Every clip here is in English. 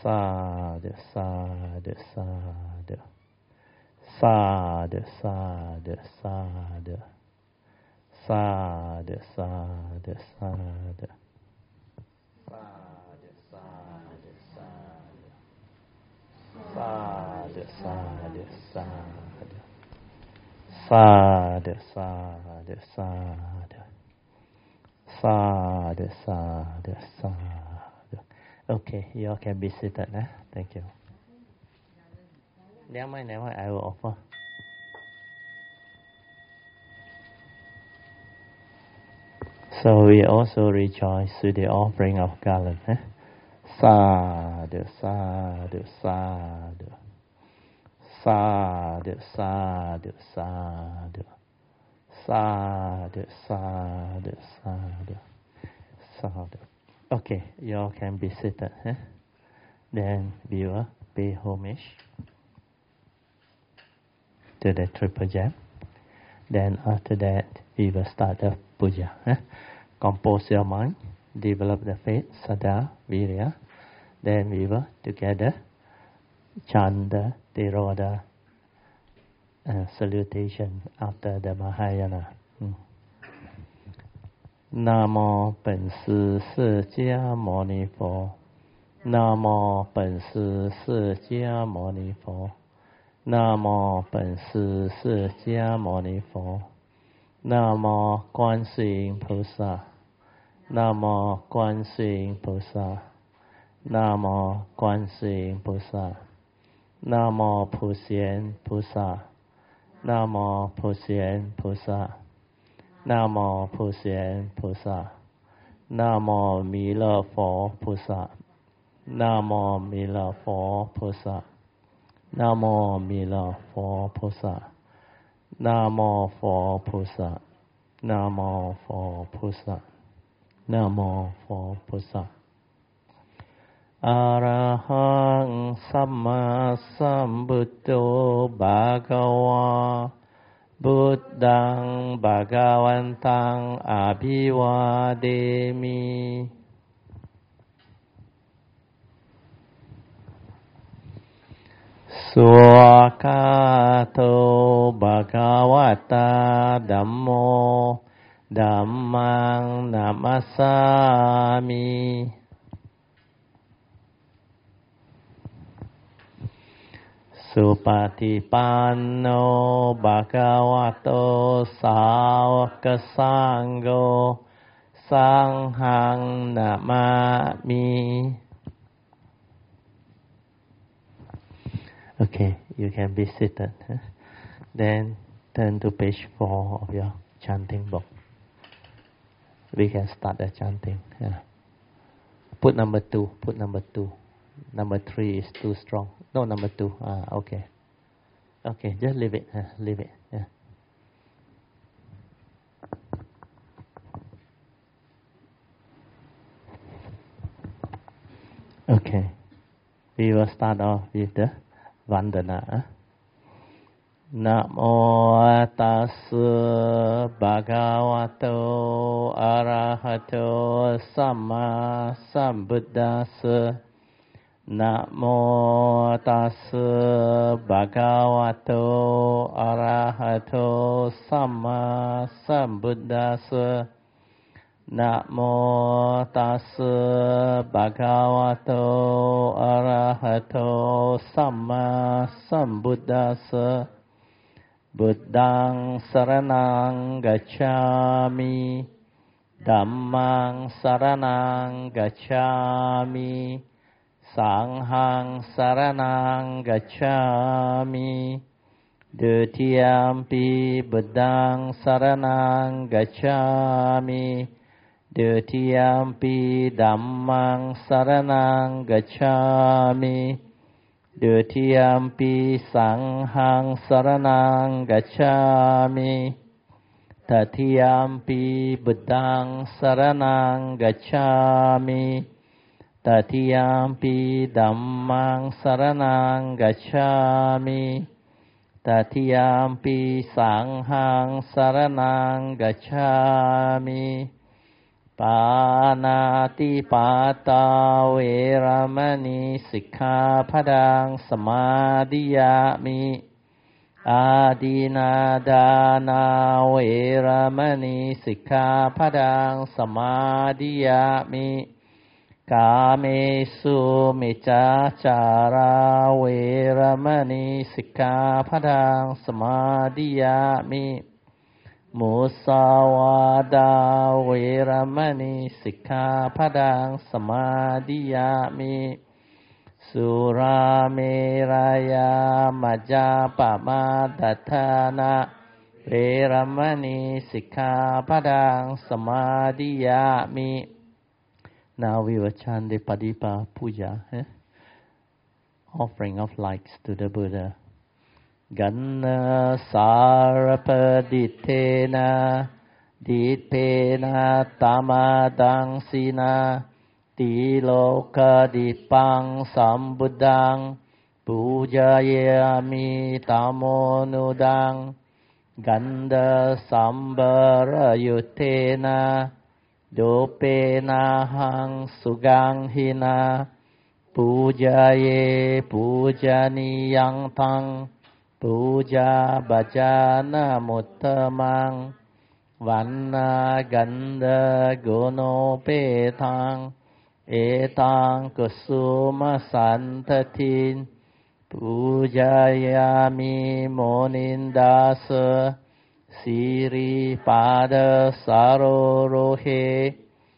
sadhu, sadhu, sadhu. Sadhu, sadhu, sadhu. Sadhu, sadhu, sadhu. Sadhu, sadhu, sadhu. Sadhu, sadhu, sadhu. Sadhu, sadhu, sadhu. Okay, you all can be seated. Thank you. Never mind, I will offer. So we also rejoice with the offering of garland. Sadhu, sadhu, sadhu. Sadhu, sadhu, sadhu. Sadhu, sadhu, sadhu. Sadhu. Okay, you all can be seated. Then we will pay homage to the triple gem. Then after that, we will start the puja. Compose your mind, develop the faith, Saddha, Virya. Then we will together chant the Tiroda salutation after the Mahayana. Namo 本师释迦牟尼佛。Namo 本师释迦牟尼佛。Namo 本师释迦牟尼佛。Namo 观世音菩萨。Namo 观世音菩萨。Namo 观世音菩萨。Namo 普贤菩萨。Namo 普贤菩萨。Namo 普贤菩萨。Namo 弥勒佛菩萨。Namo 弥勒佛菩萨。Namo 弥勒佛菩萨。Namo 佛菩萨。Namo 佛菩萨。Namo 佛菩萨。อะระหังสัมมาสัมพุทโธภะคะวาบุตตังภะคะวันตังอะภิวาเทมิสุขะโตภะคะวะตาธัมโมธัมมังนัมมัสสามิสุปฏิปันโนภะคะวะโตสาวกสังโฆสังฆังนะมามิ Okay, you can be seated. Then turn to page 4 of your chanting book. We can start the chanting. Put number 2. Put number 2. Number 3 is too strong. No, number 2. Okay. Okay, just leave it. Leave it. Okay. We will start off with the Vandana. Namo tassa bhagavato arahato samma sambuddhassa. Namo tassa bhagavato arahato samma sambuddhassa. Namo tassa bhagavato arahato samma sambuddhassa. Buddhaṃ saraṇaṃ gacchāmi. Dhammāṃ saraṇaṃ gacchāmi. Sanghaṃ saraṇaṃ gacchāmi. Dutiyampi buddhaṃ saraṇaṃ gacchāmi. Dutiyampi dhammāṃ saraṇaṃ gacchāmi. Dutiyampi sanghaṃ saraṇaṃ gacchāmi. Tatiyampi buddhaṃ saraṇaṃ gacchāmi. Tatiyampi dhammāṃ saraṇaṃ gacchāmi. Tatiyampi sanghaṃ saraṇaṃ gacchāmi. ปานาติปาตาเวรมณีสิกขาปดังสมาธิยามิอาดินาดานาเวรมณีสิกขาปดังสมาธิยามิกาเมสุมิจฉาจาราเวรมณีสิกขาปดังสมาธิยามิมุสาวาดาเวรมณีสิกขาปดังสมาธิยามิสุราเมรยามัจจาปมาทัฏฐานะเวรมณีสิกขาปดังสมาธิยามิ Now we will chant the Padipa Puja, offering of lights to the Buddha. Ganna Sarapaditena Ditpena Tamadang Sina Tiloka Dipang Sambuddhang Pujayami Tamonudang Ganda Sambara Yutena Dopena hang sugang hina pujaye pujaniyang tang puja bhajana muttamang vanna ganda gono petang etang kusuma santatin pujayami monindasa Siri pada sarorohe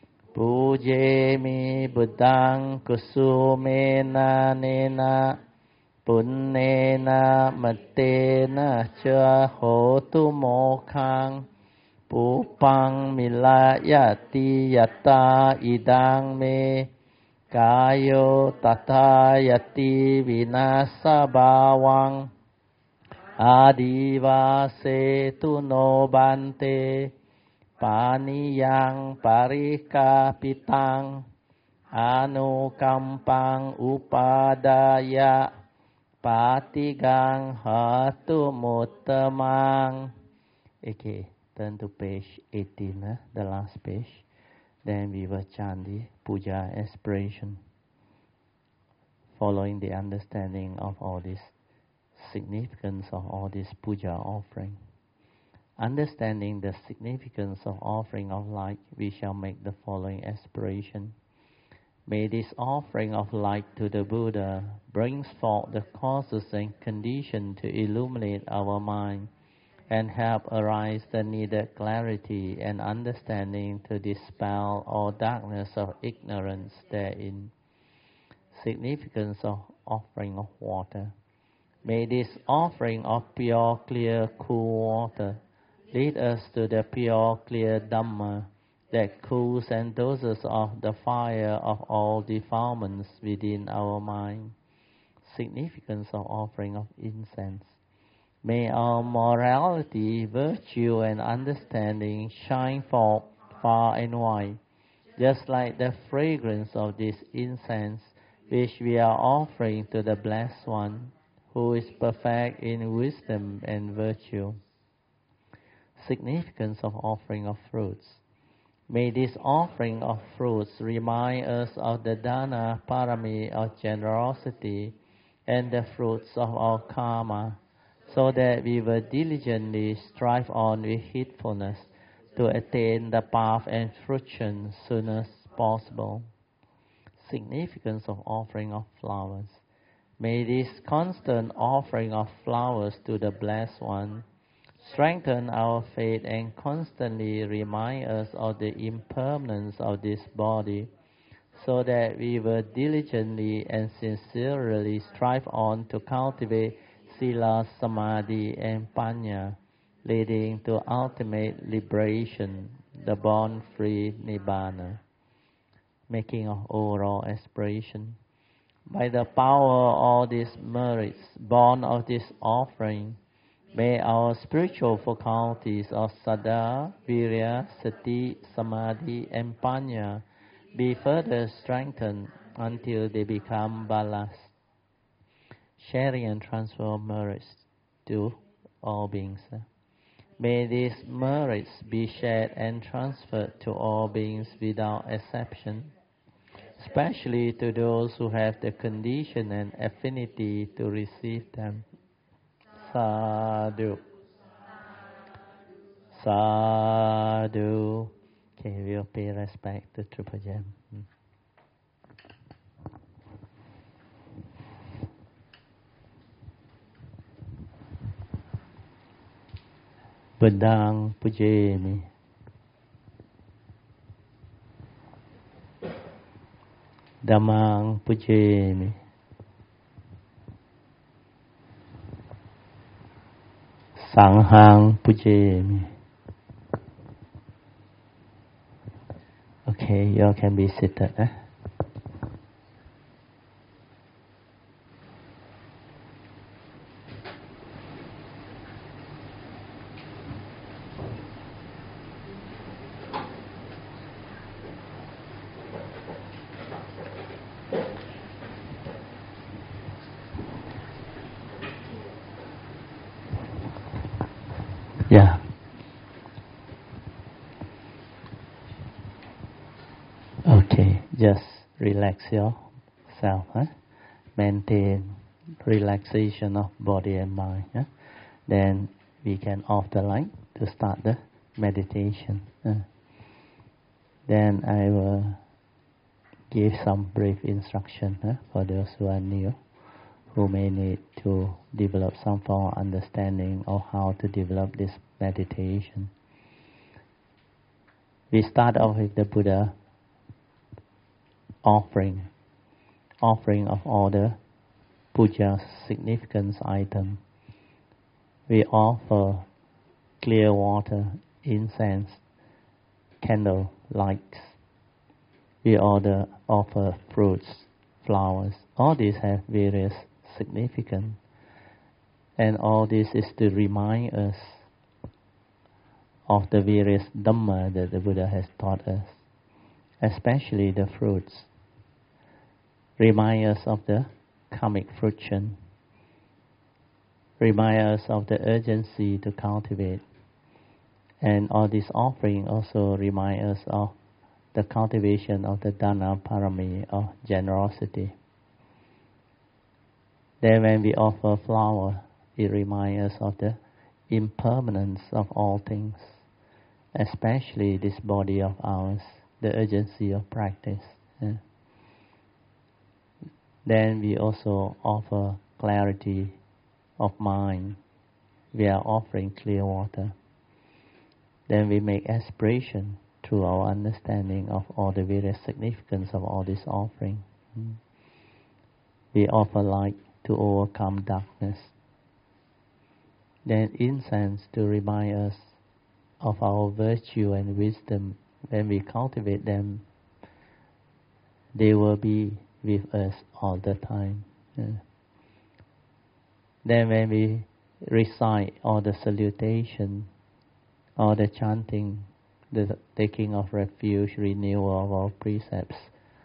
pujemi buddhang kusumena nena punnena matena cha hotu mokhang pupang milayati yatta idang me kayo tatayati vinasa bawang Adivase tu no bante paniyang parikapitang anukampang upadaya patigang hatu muttamang. Okay, turn to page 18, the last page. Then we will chant the puja aspiration, following the understanding of all this significance of all this puja offering. Understanding the significance of offering of light, we shall make the following aspiration. May this offering of light to the Buddha brings forth the causes and conditions to illuminate our mind and help arise the needed clarity and understanding to dispel all darkness of ignorance therein. Significance of offering of water. May this offering of pure, clear, cool water lead us to the pure, clear Dhamma that cools and doses off the fire of all defilements within our mind. Significance of offering of incense. May our morality, virtue, and understanding shine forth far and wide, just like the fragrance of this incense which we are offering to the Blessed One, who is perfect in wisdom and virtue. Significance of offering of fruits. May this offering of fruits remind us of the dana parami of generosity and the fruits of our karma, so that we will diligently strive on with heedfulness to attain the path and fruition soon as possible. Significance of offering of flowers. May this constant offering of flowers to the Blessed One strengthen our faith and constantly remind us of the impermanence of this body, so that we will diligently and sincerely strive on to cultivate sila, samadhi, and panya, leading to ultimate liberation, the born-free nibbana. Making of overall aspiration. By the power of all these merits born of this offering, may our spiritual faculties of Saddha, Virya, Sati, Samadhi, and Panya be further strengthened until they become balas. Sharing and transfer of merits to all beings. May these merits be shared and transferred to all beings without exception, especially to those who have the condition and affinity to receive them. Sadhu. Sadhu. Okay, we'll pay respect to Triple Gem. Buddhang pujemi. Dhammang pujemi. Sanghang pujemi. Okay, you all can be seated. Yeah. Okay, just relax yourself. Maintain relaxation of body and mind. Then we can off the light to start the meditation. Then I will give some brief instruction for those who are new, who may need to develop some form of understanding of how to develop this meditation. We start off with the Buddha offering of all the puja significance item. We offer clear water, incense, candle, lights. We offer fruits, flowers. All these have various significance, and all this is to remind us of the various Dhamma that the Buddha has taught us, especially the fruits. Remind us of the karmic fruition. Remind us of the urgency to cultivate. And all this offering also remind us of the cultivation of the Dana Parami, of generosity. Then when we offer flower, it reminds us of the impermanence of all things, especially this body of ours, the urgency of practice. Then we also offer clarity of mind. We are offering clear water. Then we make aspiration through our understanding of all the various significance of all this offering. We offer light to overcome darkness. Then incense to remind us of our virtue and wisdom. When we cultivate them, they will be with us all the time. Then when we recite all the salutation, all the chanting, the taking of refuge, renewal of our precepts,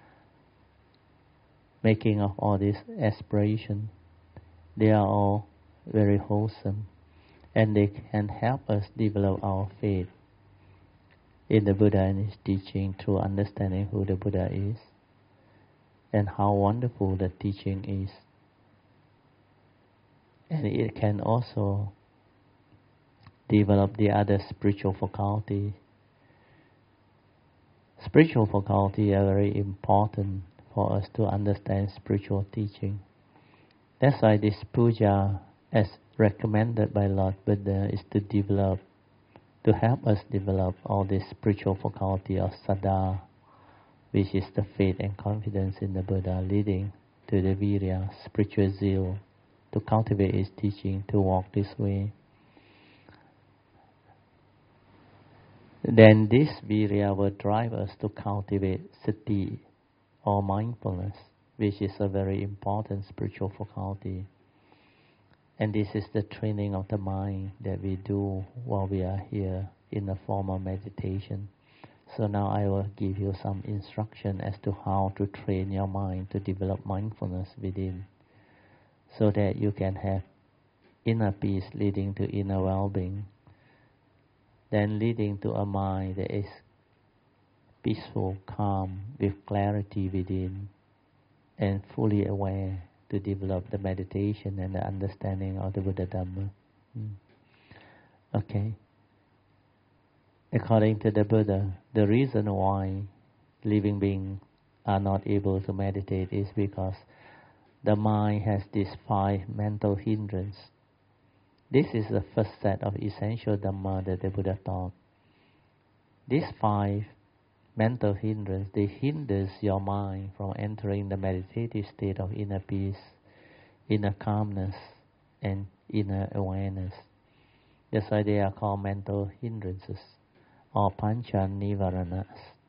making of all this aspiration, they are all very wholesome, and they can help us develop our faith in the Buddha and his teaching through understanding who the Buddha is and how wonderful the teaching is. And it can also develop the other spiritual faculty. Spiritual faculty are very important for us to understand spiritual teaching. That's why this puja, as recommended by Lord Buddha, is to help us develop all this spiritual faculty of Saddha, which is the faith and confidence in the Buddha, leading to the virya, spiritual zeal, to cultivate his teaching, to walk this way. Then this virya will drive us to cultivate sati, or mindfulness, which is a very important spiritual faculty. And this is the training of the mind that we do while we are here in the form of meditation. So now I will give you some instruction as to how to train your mind to develop mindfulness within, so that you can have inner peace leading to inner well-being, then leading to a mind that is peaceful, calm, with clarity within, and fully aware to develop the meditation and the understanding of the Buddha Dhamma. Okay. According to the Buddha, the reason why living beings are not able to meditate is because the mind has these 5 mental hindrances. This is the first set of essential Dhamma that the Buddha taught. These 5 mental hindrances, they hinders your mind from entering the meditative state of inner peace, inner calmness, and inner awareness. That's why they are called mental hindrances, or pancha nivaranas.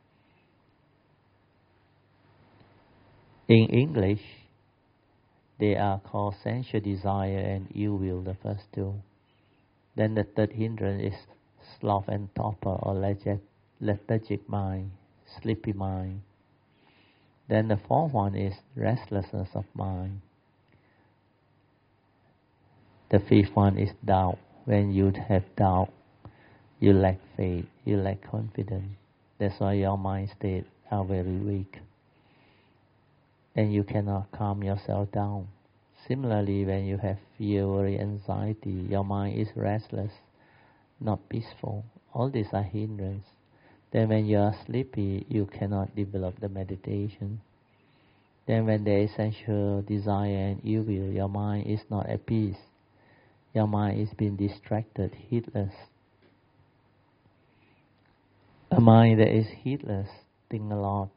In English, they are called sensual desire and ill will, the first 2. Then the third hindrance is sloth and torpor, or lethargic mind, sleepy mind. Then the fourth one is restlessness of mind. The fifth one is doubt. When you have doubt, you lack faith, you lack confidence. That's why your mind state are very weak. And you cannot calm yourself down. Similarly, when you have fear, worry, anxiety, your mind is restless, not peaceful. All these are hindrances. Then when you are sleepy, you cannot develop the meditation. Then when there is sensual desire and ill will, your mind is not at peace. Your mind is being distracted, heedless. A mind that is heedless think a lot.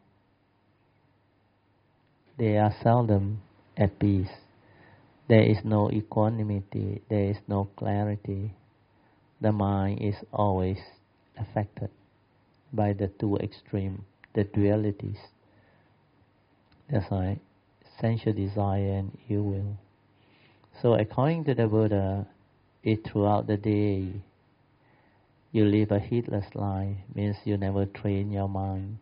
They are seldom at peace. There is no equanimity, there is no clarity. The mind is always affected by the 2 extremes, the dualities. That's why sensual desire and ill will. So according to the Buddha, if throughout the day you live a heedless life, means you never train your mind.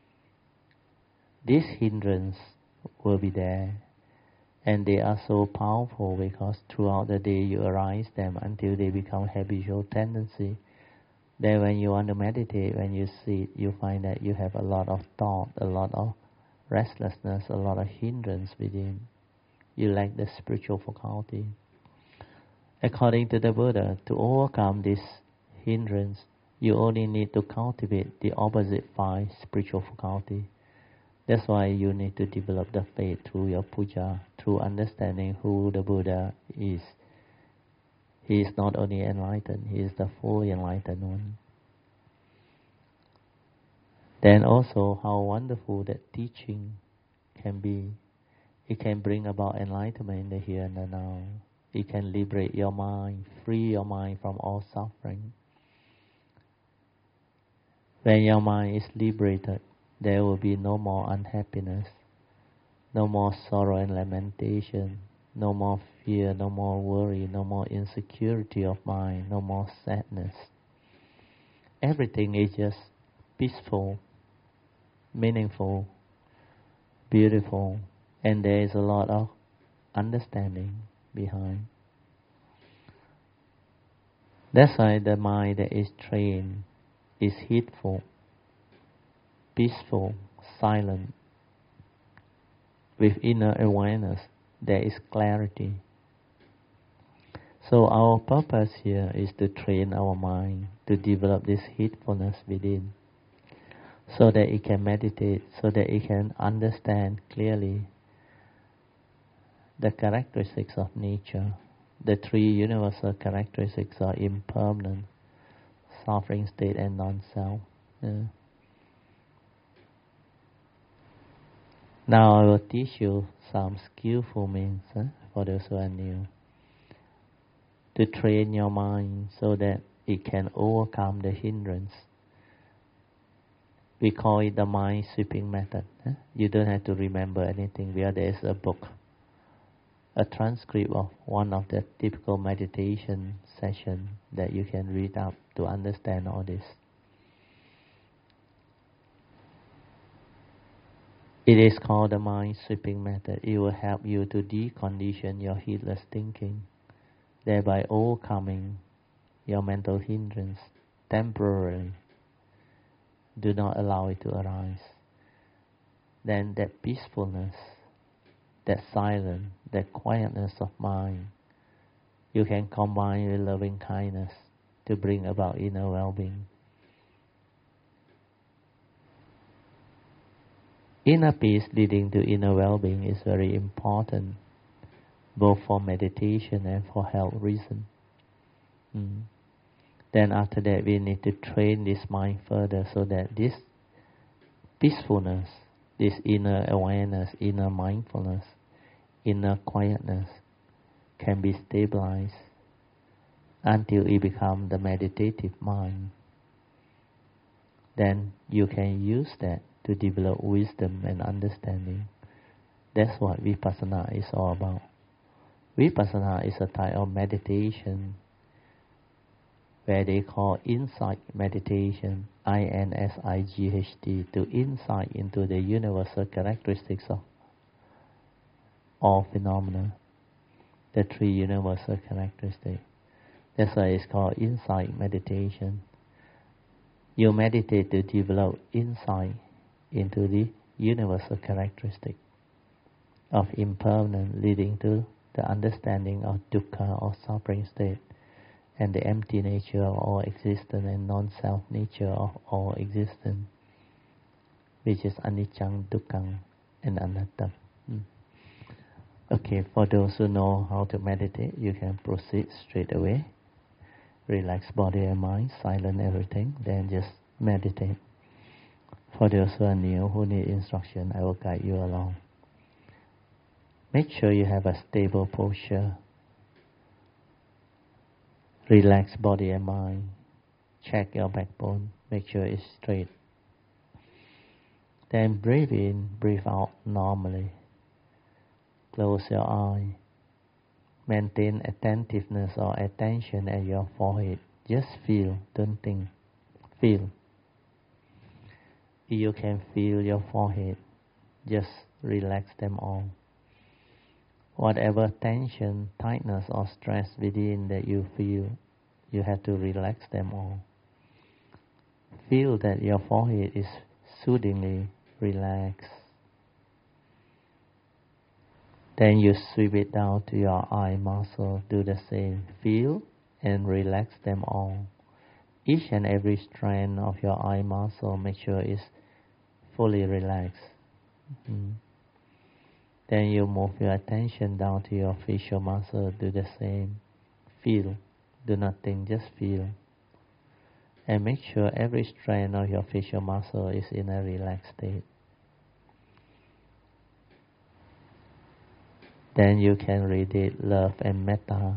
These hindrances will be there, and they are so powerful because throughout the day you arise them until they become habitual tendency. Then when you want to meditate, when you sit, you find that you have a lot of thought, a lot of restlessness, a lot of hindrance within. You lack the spiritual faculty. According to the Buddha, to overcome this hindrance, you only need to cultivate the opposite 5 spiritual faculty. That's why you need to develop the faith through your puja, through understanding who the Buddha is. He is not only enlightened, he is the fully enlightened one. Then also how wonderful that teaching can be. It can bring about enlightenment in the here and the now. It can liberate your mind, free your mind from all suffering. When your mind is liberated, there will be no more unhappiness, no more sorrow and lamentation, no more fear, no more worry, no more insecurity of mind, no more sadness. Everything is just peaceful, meaningful, beautiful, and there is a lot of understanding behind. That's why the mind that is trained is heedful, peaceful, silent. With inner awareness, there is clarity. So our purpose here is to train our mind to develop this heedfulness within, so that it can meditate, so that it can understand clearly the characteristics of nature. The 3 universal characteristics are impermanent, suffering state, and non-self. Now I will teach you some skillful means for those who are new, to train your mind so that it can overcome the hindrance. We call it the mind sweeping method. You don't have to remember anything. There is a book, a transcript of one of the typical meditation session that you can read up to understand all this. It is called the mind sweeping method. It will help you to decondition your heedless thinking, thereby overcoming your mental hindrance. temporarily. Do not allow it to arise. Then that peacefulness, that silence, that quietness of mind, you can combine with loving kindness to bring about inner well-being. Inner peace leading to inner well-being is very important, both for meditation and for health reasons. Then after that, we need to train this mind further so that this peacefulness, this inner awareness, inner mindfulness, inner quietness can be stabilized until it becomes the meditative mind. Then you can use that to develop wisdom and understanding. That's what Vipassana is all about. Vipassana is a type of meditation where they call insight meditation, INSIGHT, to insight into the universal characteristics of all phenomena, the three universal characteristics. That's why it's called insight meditation. You meditate to develop insight into the universal characteristic of impermanence, leading to the understanding of dukkha or suffering state, and the empty nature of all existence and non-self nature of all existence, which is anicca, dukkha, and anatta. Okay, for those who know how to meditate, you can proceed straight away. Relax body and mind, silence everything, then just meditate. For those who are new, who need instruction, I will guide you along. Make sure you have a stable posture. Relax body and mind. Check your backbone. Make sure it's straight. Then breathe in, breathe out normally. Close your eye. Maintain attentiveness or attention at your forehead. Just feel, don't think. Feel. If you can feel your forehead, just relax them all. Whatever tension, tightness or stress within that you feel, you have to relax them all. Feel that your forehead is soothingly relaxed. Then you sweep it down to your eye muscle. Do the same. Feel and relax them all. Each and every strand of your eye muscle, make sure is fully relaxed. Then you move your attention down to your facial muscle. Do the same. Feel. Do not think, just feel. And make sure every strand of your facial muscle is in a relaxed state. Then you can radiate love and metta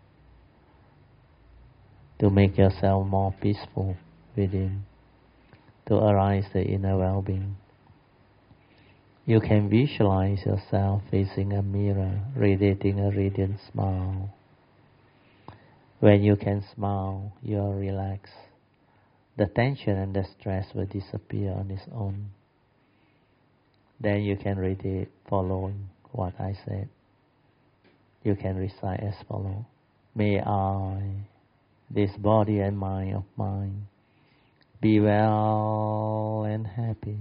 to make yourself more peaceful within, to arise the inner well-being. You can visualize yourself facing a mirror, radiating a radiant smile. When you can smile, you are relaxed. The tension and the stress will disappear on its own. Then you can radiate following what I said. You can recite as follows. May I, this body and mind of mine, be well and happy,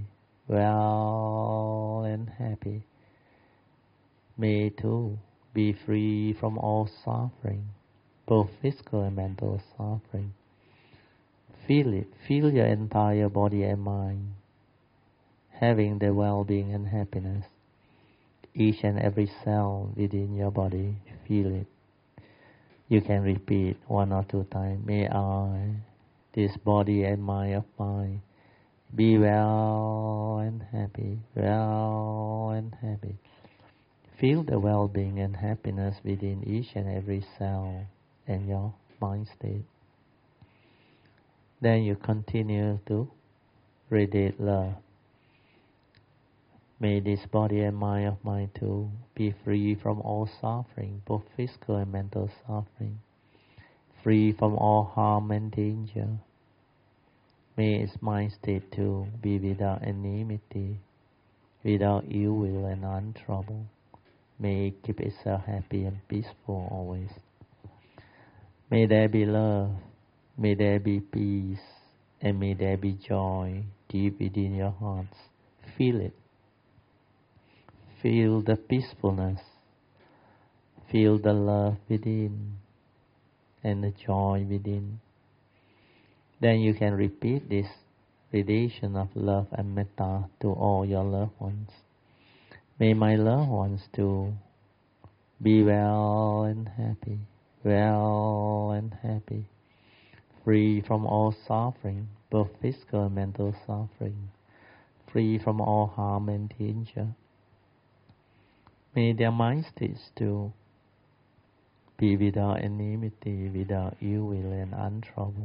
well and happy. May too be free from all suffering, both physical and mental suffering. Feel it, feel your entire body and mind having the well-being and happiness. Each and every cell within your body, feel it. You can repeat 1 or 2 times. May I, this body and mind of mine, be well and happy, well and happy. Feel the well-being and happiness within each and every cell in your mind state. Then you continue to radiate love. May this body and mind of mine too be free from all suffering, both physical and mental suffering, free from all harm and danger. May its mind state too be without enmity, without ill will and untroubled. May it keep itself happy and peaceful always. May there be love. May there be peace and may there be joy deep within your hearts. Feel it. Feel the peacefulness. Feel the love within and the joy within. Then you can repeat this radiation of love and metta to all your loved ones. May my loved ones to be well and happy, well and happy, free from all suffering, both physical and mental suffering, free from all harm and danger. May their mind states to be without enmity, without ill will and untroubled.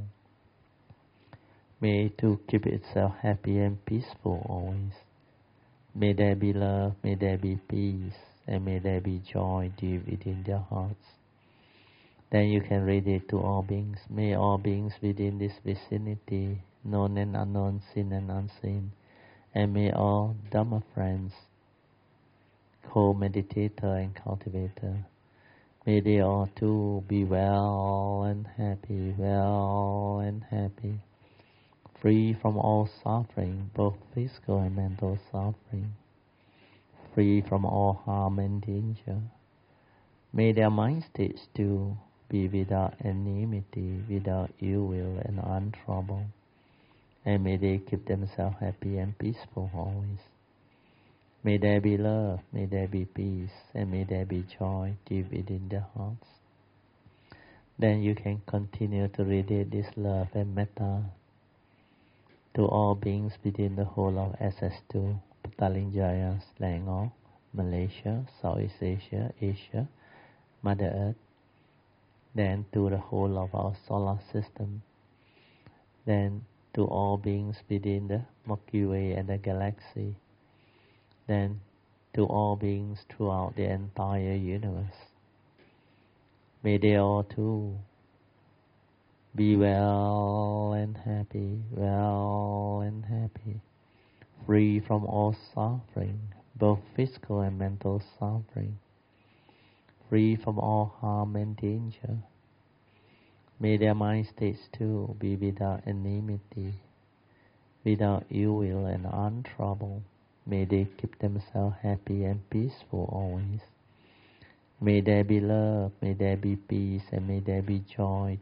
May to keep itself happy and peaceful always. May there be love, may there be peace, and may there be joy deep within their hearts. Then you can radiate to all beings. May all beings within this vicinity, known and unknown, seen and unseen, and may all Dhamma friends, co-meditator and cultivator, may they all too be well and happy, well and happy, free from all suffering, both physical and mental suffering, free from all harm and danger. May their mind states too be without enmity, without ill will and untroubled, and may they keep themselves happy and peaceful always. May there be love, may there be peace, and may there be joy deep within their hearts. Then you can continue to radiate this love and metta to all beings within the whole of SS2, Petaling Selangor, Malaysia, Southeast Asia, Asia, Mother Earth, then to the whole of our solar system, then to all beings within the Milky Way and the galaxy, then to all beings throughout the entire universe. May they all too be well and happy, well and happy, free from all suffering, both physical and mental suffering, free from all harm and danger. May their mind states too be without enmity, without ill will and untroubled. May they keep themselves happy and peaceful always. May there be love, may there be peace, and may there be joy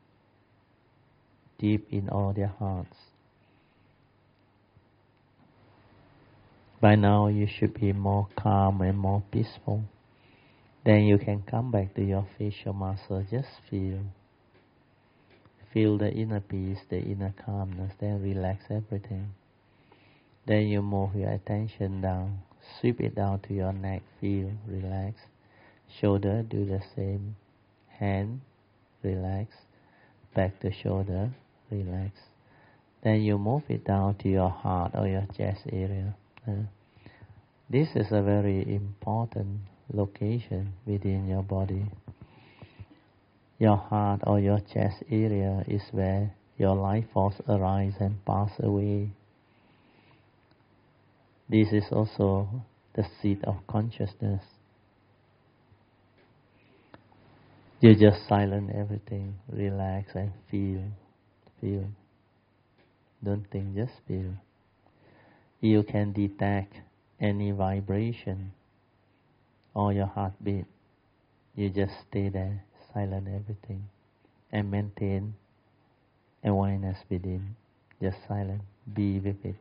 deep in all their hearts. By now you should be more calm and more peaceful. Then you can come back to your facial muscle. Just feel. Feel the inner peace, the inner calmness. Then relax everything. Then you move your attention down. Sweep it down to your neck. Feel, relax. Shoulder, do the same. Hand, relax. Back to shoulder, relax. Then you move it down to your heart or your chest area. This is a very important location within your body. Your heart or your chest area is where your life force arise and pass away. This is also the seat of consciousness. You just silence everything, relax and feel. Feel. Don't think, just feel. You can detect any vibration or your heartbeat. You just stay there, silence everything, and maintain awareness within. Just silent, be with it.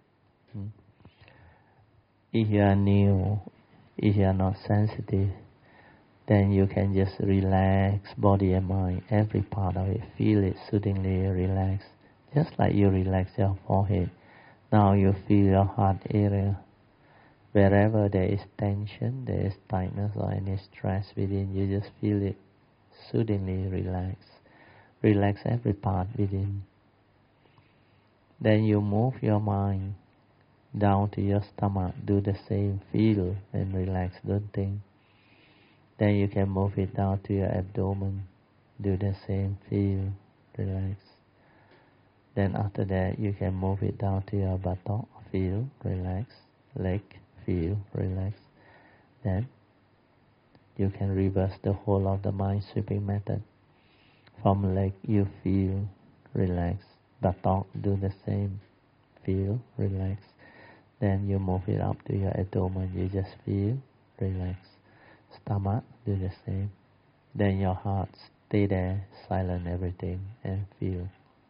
If you are new, if you are not sensitive, then you can just relax body and mind, every part of it. Feel it soothingly relax, just like you relax your forehead. Now you feel your heart area. Wherever there is tension, there is tightness or any stress within, you just feel it soothingly relax. Relax every part within. Then you move your mind down to your stomach. Do the same. Feel and relax. Don't think. Then you can move it down to your abdomen. Do the same. Feel, relax. Then after that, you can move it down to your buttock. Feel, relax. Leg, feel, relax. Then you can reverse the whole of the mind sweeping method. From leg, you feel, relax. Buttock, do the same. Feel, relax. Then you move it up to your abdomen, you just feel, relax. Stomach, do the same. Then your heart, stay there, silent everything, and feel.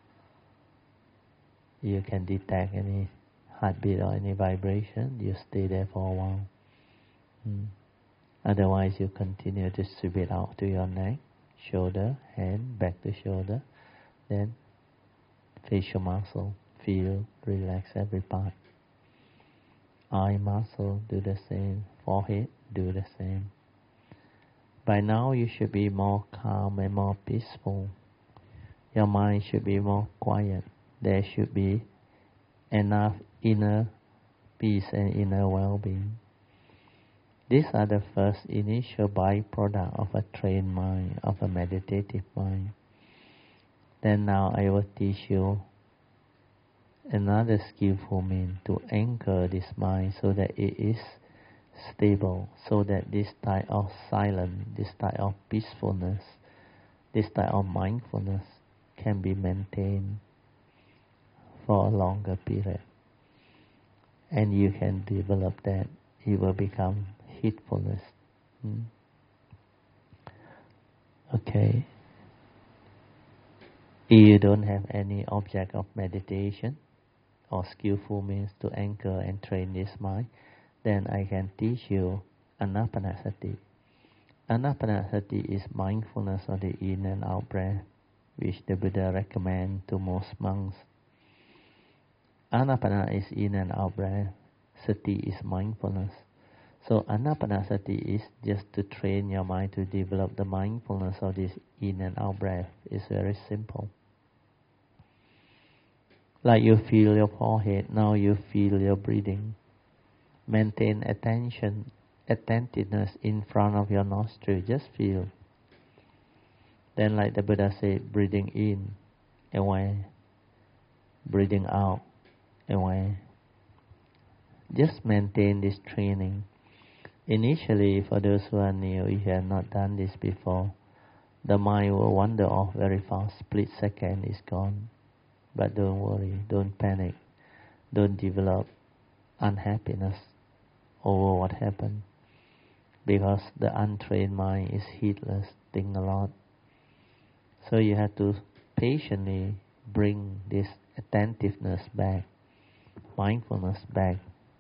You can detect any heartbeat or any vibration, you stay there for a while. Otherwise, you continue to sweep it out to your neck, shoulder, hand, back to shoulder. Then facial muscle, feel, relax every part. Eye muscle, do the same. Forehead, do the same. By now, you should be more calm and more peaceful. Your mind should be more quiet. There should be enough inner peace and inner well-being. These are the first initial byproduct of a trained mind, of a meditative mind. Then now I will teach you another skillful means to anchor this mind so that it is stable, so that this type of silence, this type of peacefulness, this type of mindfulness can be maintained for a longer period. And you can develop that. It will become heedfulness. Okay. If you don't have any object of meditation or skillful means to anchor and train this mind, then I can teach you Anapanasati. Anapanasati is mindfulness of the in and out breath, which the Buddha recommends to most monks. Anapana is in and out breath. Sati is mindfulness. So Anapanasati is just to train your mind to develop the mindfulness of this in and out breath. It's very simple. Like you feel your forehead, now you feel your breathing. Maintain attention, attentiveness in front of your nostril. Just feel. Then like the Buddha said, breathing in, away. Breathing out, away. Just maintain this training. Initially, for those who are new, if you have not done this before, the mind will wander off very fast. Split second is gone. But don't worry, don't panic. Don't develop unhappiness over what happened. Because the untrained mind is heedless, think a lot. So you have to patiently bring this attentiveness back, mindfulness back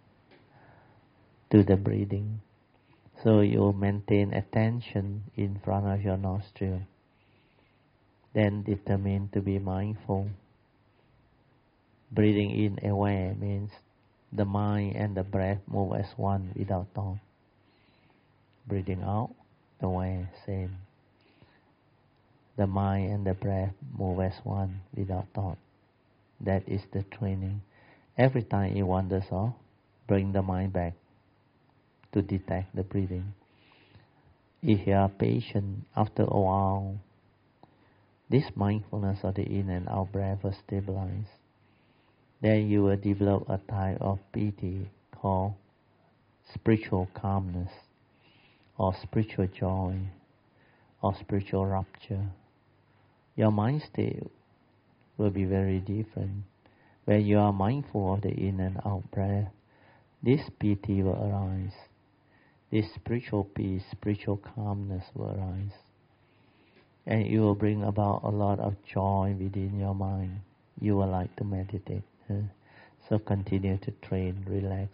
to the breathing. So you maintain attention in front of your nostril. Then determine to be mindful. Breathing in away means the mind and the breath move as one without thought. Breathing out, away, same. The mind and the breath move as one without thought. That is the training. Every time it wanders off, bring the mind back to detect the breathing. If you are patient, after a while, this mindfulness of the in and out breath will stabilize. Then you will develop a type of piti called spiritual calmness, or spiritual joy, or spiritual rapture. Your mind state will be very different. When you are mindful of the in and out breath, this piti will arise. This spiritual peace, spiritual calmness will arise. And it will bring about a lot of joy within your mind. You will like to meditate. So continue to train, relax.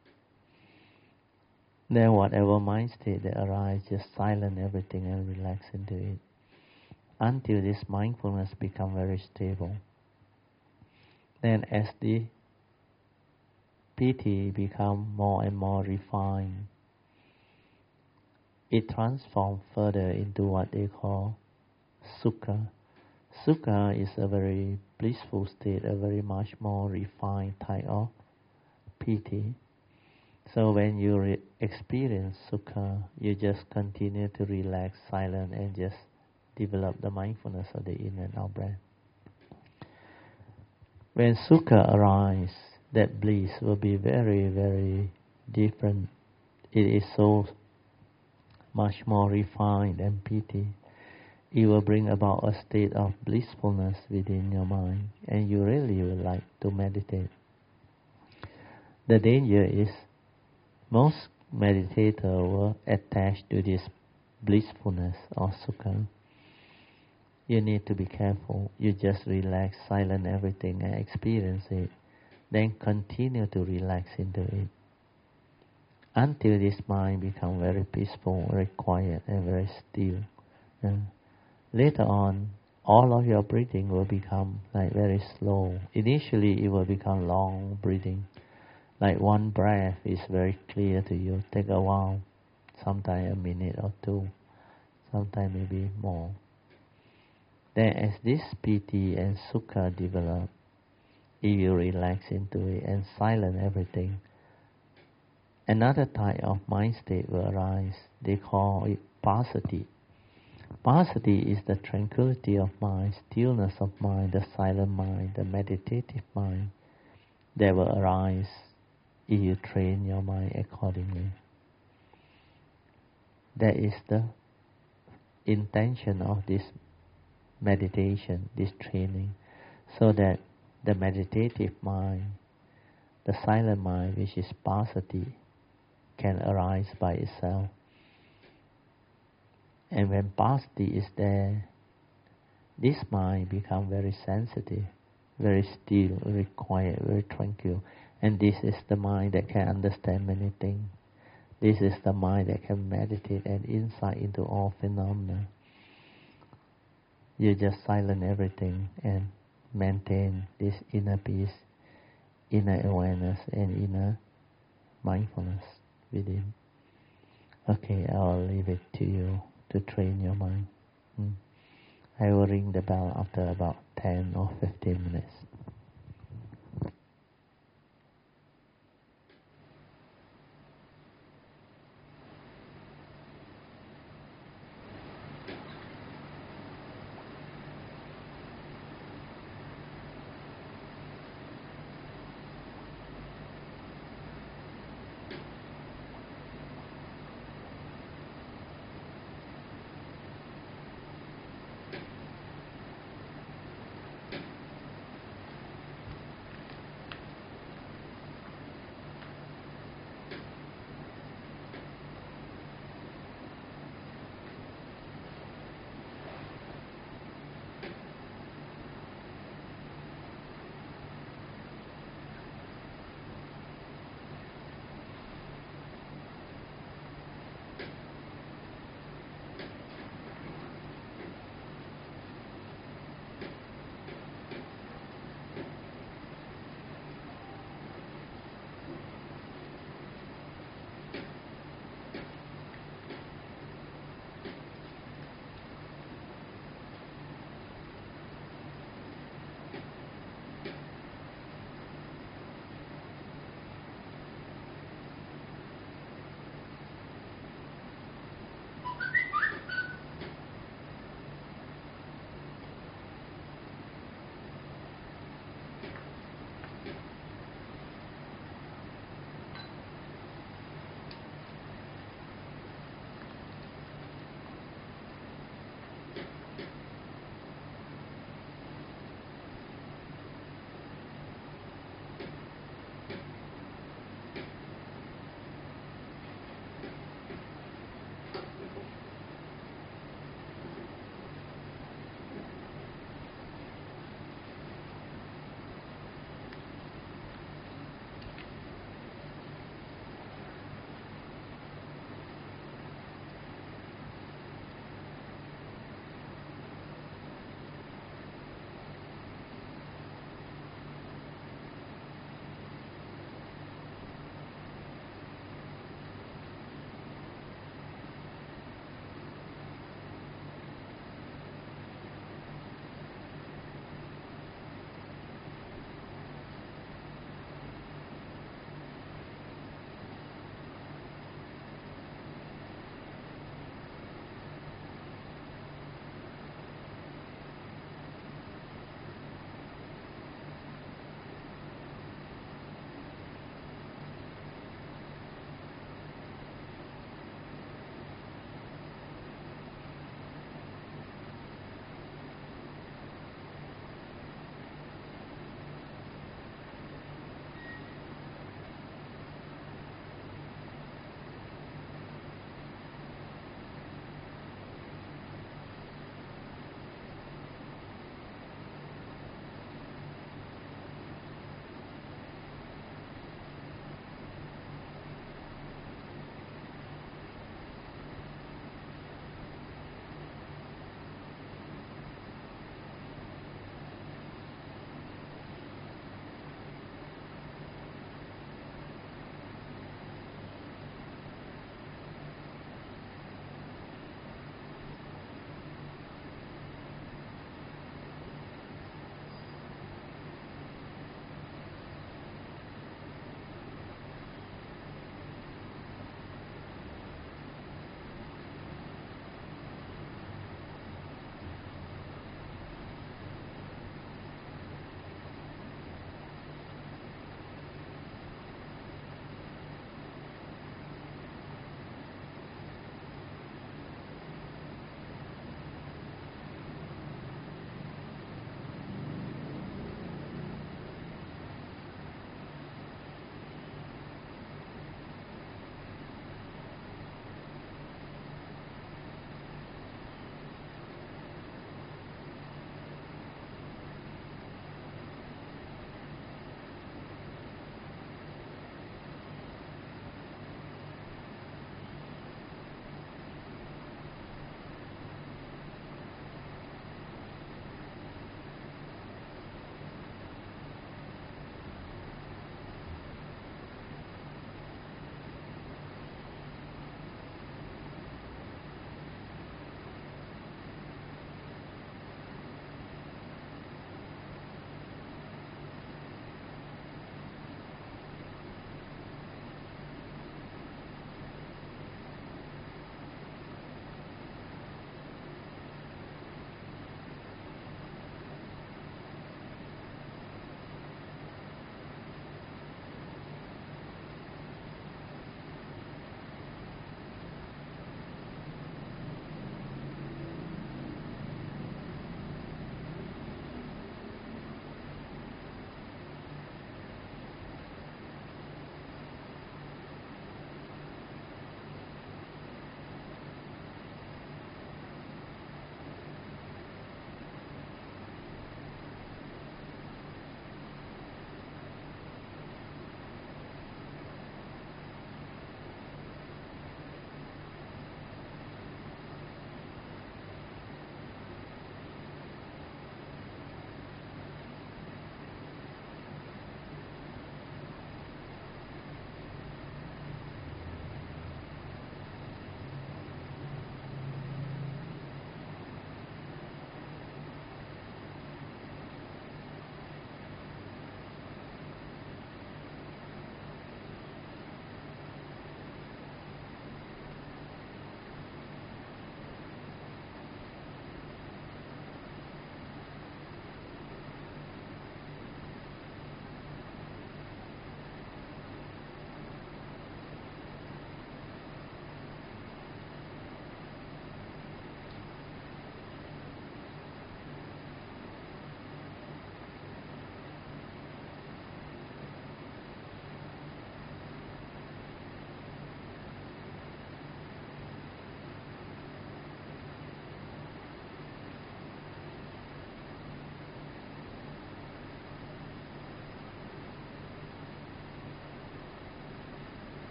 Then whatever mind state that arises, just silence everything and relax into it. Until this mindfulness becomes very stable. Then as the piti becomes more and more refined, it transforms further into what they call sukha. Sukha is a very blissful state, a very much more refined type of piti. So when you experience sukha, you just continue to relax, silent, and just develop the mindfulness of the in and out breath. When sukha arises, that bliss will be very, very different. It is so much more refined than piti. it will bring about a state of blissfulness within your mind, and you really would like to meditate. The danger is most meditators will attach to this blissfulness or sukha. You need to be careful. You just relax, silence everything and experience it. Then continue to relax into it. Until this mind becomes very peaceful, very quiet and very still. And later on, all of your breathing will become like very slow. Initially, it will become long breathing. Like one breath is very clear to you. Take a while, sometimes a minute or two, sometimes maybe more. Then as this piti and sukha develop, if you relax into it and silence everything, another type of mind state will arise. They call it passaddhi. Passaddhi is the tranquility of mind, stillness of mind, the silent mind, the meditative mind that will arise if you train your mind accordingly. That is the intention of this meditation, this training, so that the meditative mind, the silent mind, which is passaddhi, can arise by itself. And when passaddhi is there, this mind becomes very sensitive, very still, very quiet, very tranquil. And this is the mind that can understand many things. This is the mind that can meditate and insight into all phenomena. You just silence everything and maintain this inner peace, inner awareness, and inner mindfulness within. Okay, I'll leave it to you to train your mind. I will ring the bell after about 10 or 15 minutes.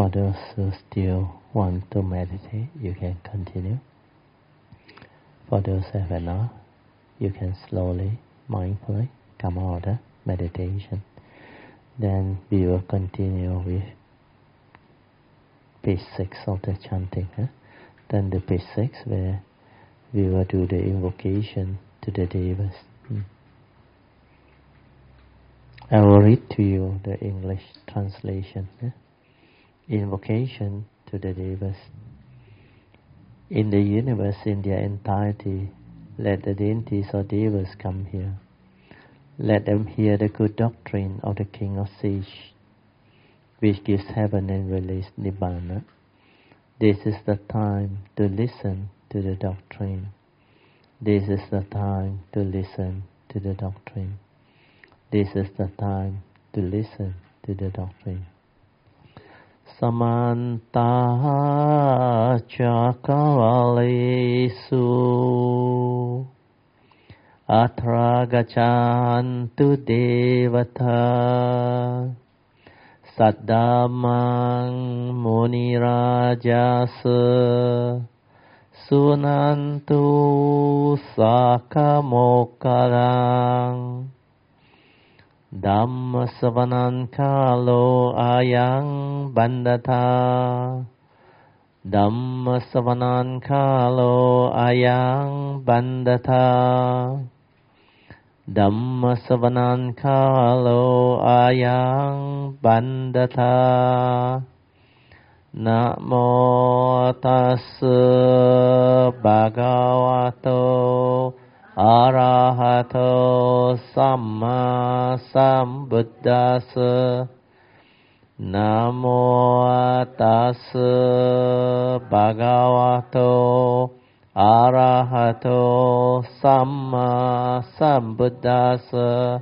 For those who still want to meditate, you can continue. For those who have not, you can slowly, mindfully come out of meditation. Then we will continue with page 6 of the chanting. Then the page 6 where we will do the invocation to the devas. I will read to you the English translation. Invocation to the devas. In the universe in their entirety, let the deities or devas come here. Let them hear the good doctrine of the King of Sage, which gives heaven and release Nibbana. This is the time to listen to the doctrine. This is the time to listen to the doctrine. This is the time to listen to the doctrine. Samanta Chakavalesu Atra Gachantu Devata Saddamang Munirajasa Sunantu Sakamokarang Dhamma savanan kalo ayang bandata Dhamma savanan kalo ayang bandata Dhamma savanan kalo ayang bandata Namo tassa bhagavato Arahato Samma Sambuddhassa Namo tassa bhagavato Arahato Samma Sambuddhassa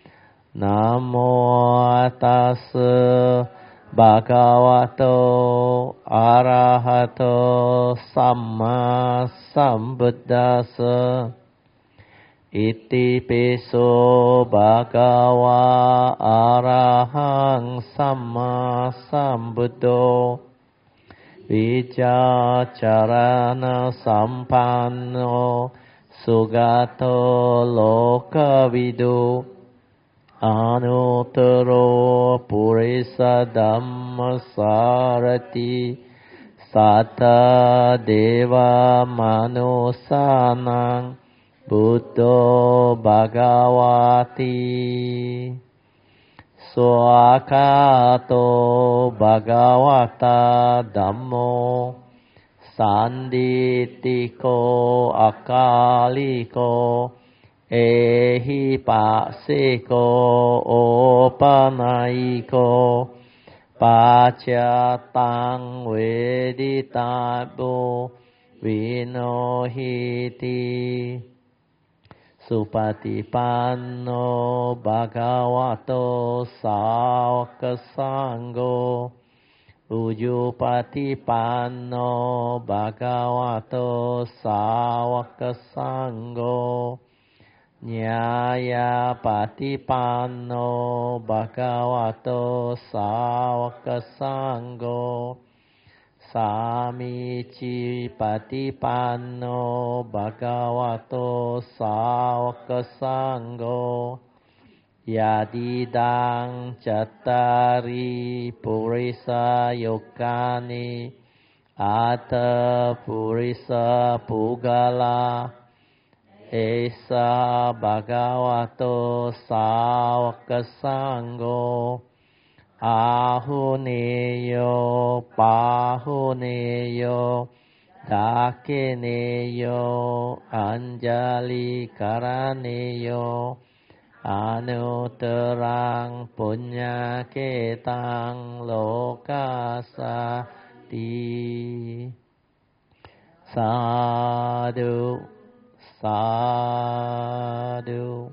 Namo tassa bhagavato Arahato Samma Sambuddhassa Iti piso bhagava arahang samma sambuddho Vijacarana sampanno sugato lokavidu Anuttaro purisa dhammasarati Satta deva manusanang Buddho Bhagavati Swakato Bhagavata Dhammo Sanditiko Akaliko Ehi Pasiko Opanaiko Pacatang Veditabo Vinohiti Supatipanno Bhagavato Sāvaka Sangho Ujupatipanno Bhagavato Sāvaka Sangho Nyaya Patipanno Bhagavato Sāvaka Sangho Samici patipanno bhagavato sāvaka sangho Yadidang cattari purisa yokani Ata purisa pugala Esa bhagavato sāvaka sangho Ahuneyo, Pahuneyo, Dakineyo, Anjali Karaneyo, Anuttarang Punyaketang Lokasati. Sadhu, sadhu,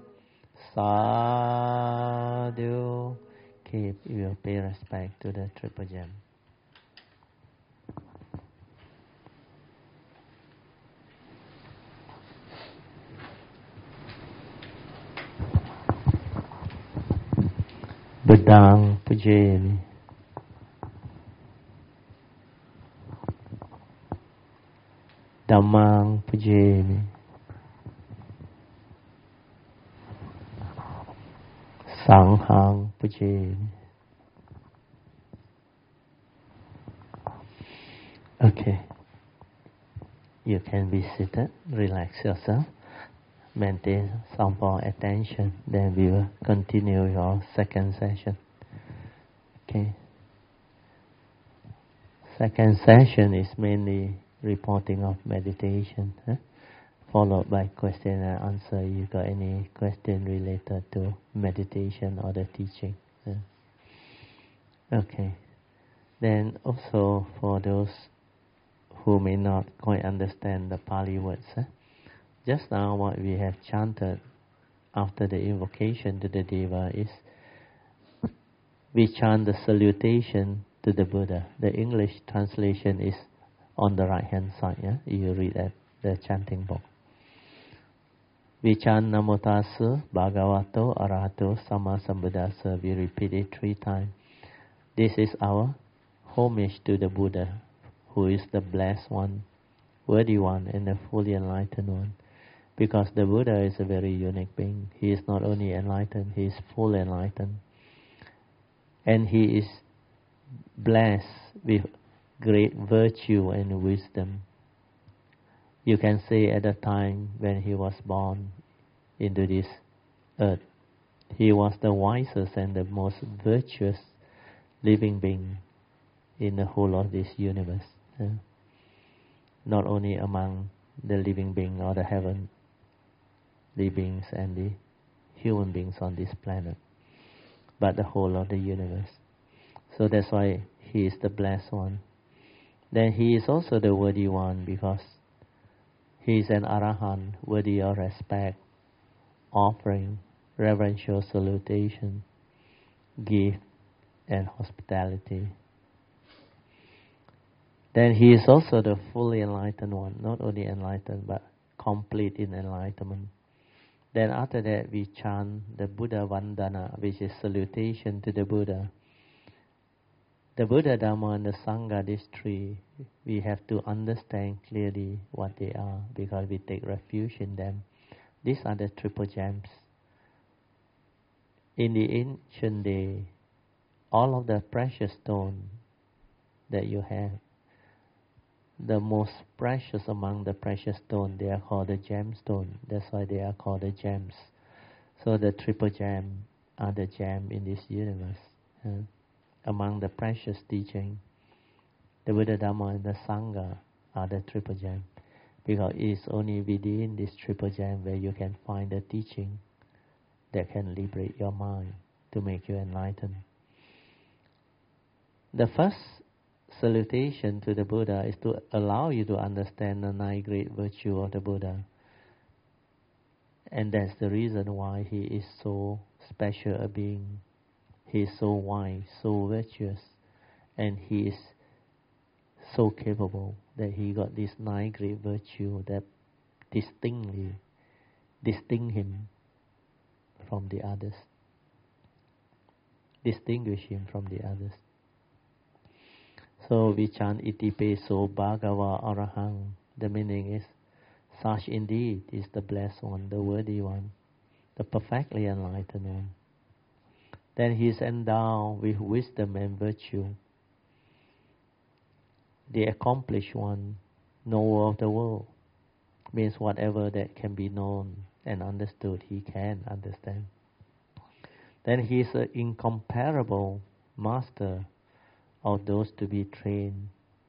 sadhu. Keep your pay respect to the Triple Gem. Buddhang Pujayami. Dhammang pujemi. Sanghang pujemi. Okay. You can be seated, relax yourself, maintain some more attention, then we will continue your second session. Okay. Second session is mainly reporting of meditation, followed by question and answer. You got any question related to meditation or the teaching? Okay. Then also for those who may not quite understand the Pali words, just now what we have chanted after the invocation to the Deva is we chant the salutation to the Buddha. The English translation is on the right hand side. You read at the chanting book. We chant Namo Tassa Bhagavato Arahato Sammasambuddhassa. We repeat it 3 times. This is our homage to the Buddha, who is the blessed one, worthy one, and the fully enlightened one. Because the Buddha is a very unique being. He is not only enlightened, he is fully enlightened. And he is blessed with great virtue and wisdom. You can say at the time when he was born into this earth, he was the wisest and the most virtuous living being in the whole of this universe. Not only among the living beings or the heavenly beings and the human beings on this planet, but the whole of the universe. So that's why he is the blessed one. Then he is also the worthy one because he is an Arahant, worthy of respect, offering, reverential salutation, gift, and hospitality. Then he is also the fully enlightened one, not only enlightened but complete in enlightenment. Then after that we chant the Buddha Vandana, which is salutation to the Buddha. The Buddha, Dhamma and the Sangha, these 3, we have to understand clearly what they are because we take refuge in them. These are the triple gems. In the ancient day, all of the precious stones that you have, the most precious among the precious stones, they are called the gemstone. That's why they are called the gems. So the triple gem are the gem in this universe. Among the precious teaching, the Buddha, Dhamma and the Sangha are the triple gem. Because it is only within this triple gem where you can find the teaching that can liberate your mind to make you enlightened. The first salutation to the Buddha is to allow you to understand the 9 great virtues of the Buddha. And that's the reason why he is so special a being. He is so wise, so virtuous, and he is so capable that he got these 9 great virtues that distinct him from the others. Distinguish him from the others. So we chant Iti Peso Bhagava Arahang. The meaning is, such indeed is the blessed one, the worthy one, the perfectly enlightened one. Then he is endowed with wisdom and virtue, the accomplished one, knower of the world. Means whatever that can be known and understood, he can understand. Then he is an incomparable master of those to be trained.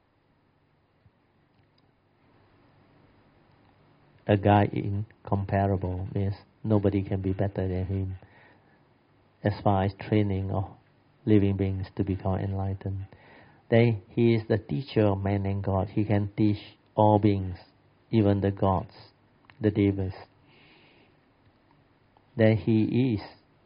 A guide incomparable means nobody can be better than him as far as training of living beings to become enlightened. Then he is the teacher of man and God. He can teach all beings, even the gods, the devas. Then he is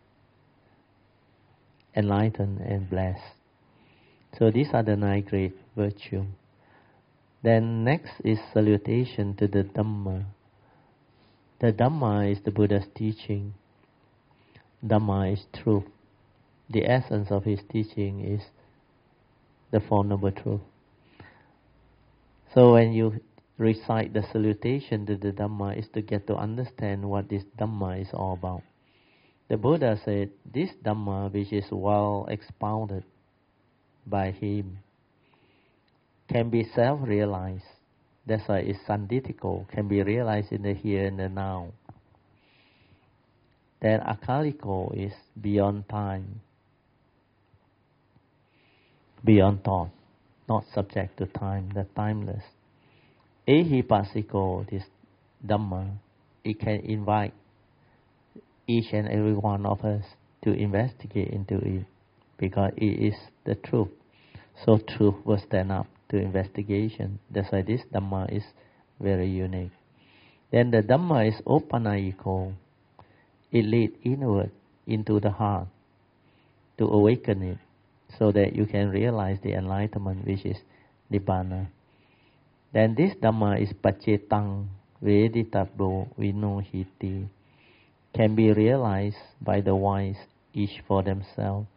enlightened and blessed. So these are the 9 great virtues. Then next is salutation to the Dhamma. The Dhamma is the Buddha's teaching. Dhamma is truth. The essence of his teaching is the Four Noble Truths. So when you recite the salutation to the Dhamma is to get to understand what this Dhamma is all about. The Buddha said, this Dhamma, which is well expounded by him, can be self-realized. That's why it's sanditiko, can be realized in the here and the now. Then akaliko is beyond time, beyond thought, not subject to time, the timeless. Ehipassiko, this Dhamma, it can invite each and every one of us to investigate into it, because it is the truth. So truth will stand up to investigation. That's why this Dhamma is very unique. Then the Dhamma is opanayiko. It leads inward into the heart to awaken it, so that you can realize the enlightenment, which is Nibbana. Then this Dhamma is pacetang veditabbo vinohiti, can be realized by the wise, each for themselves.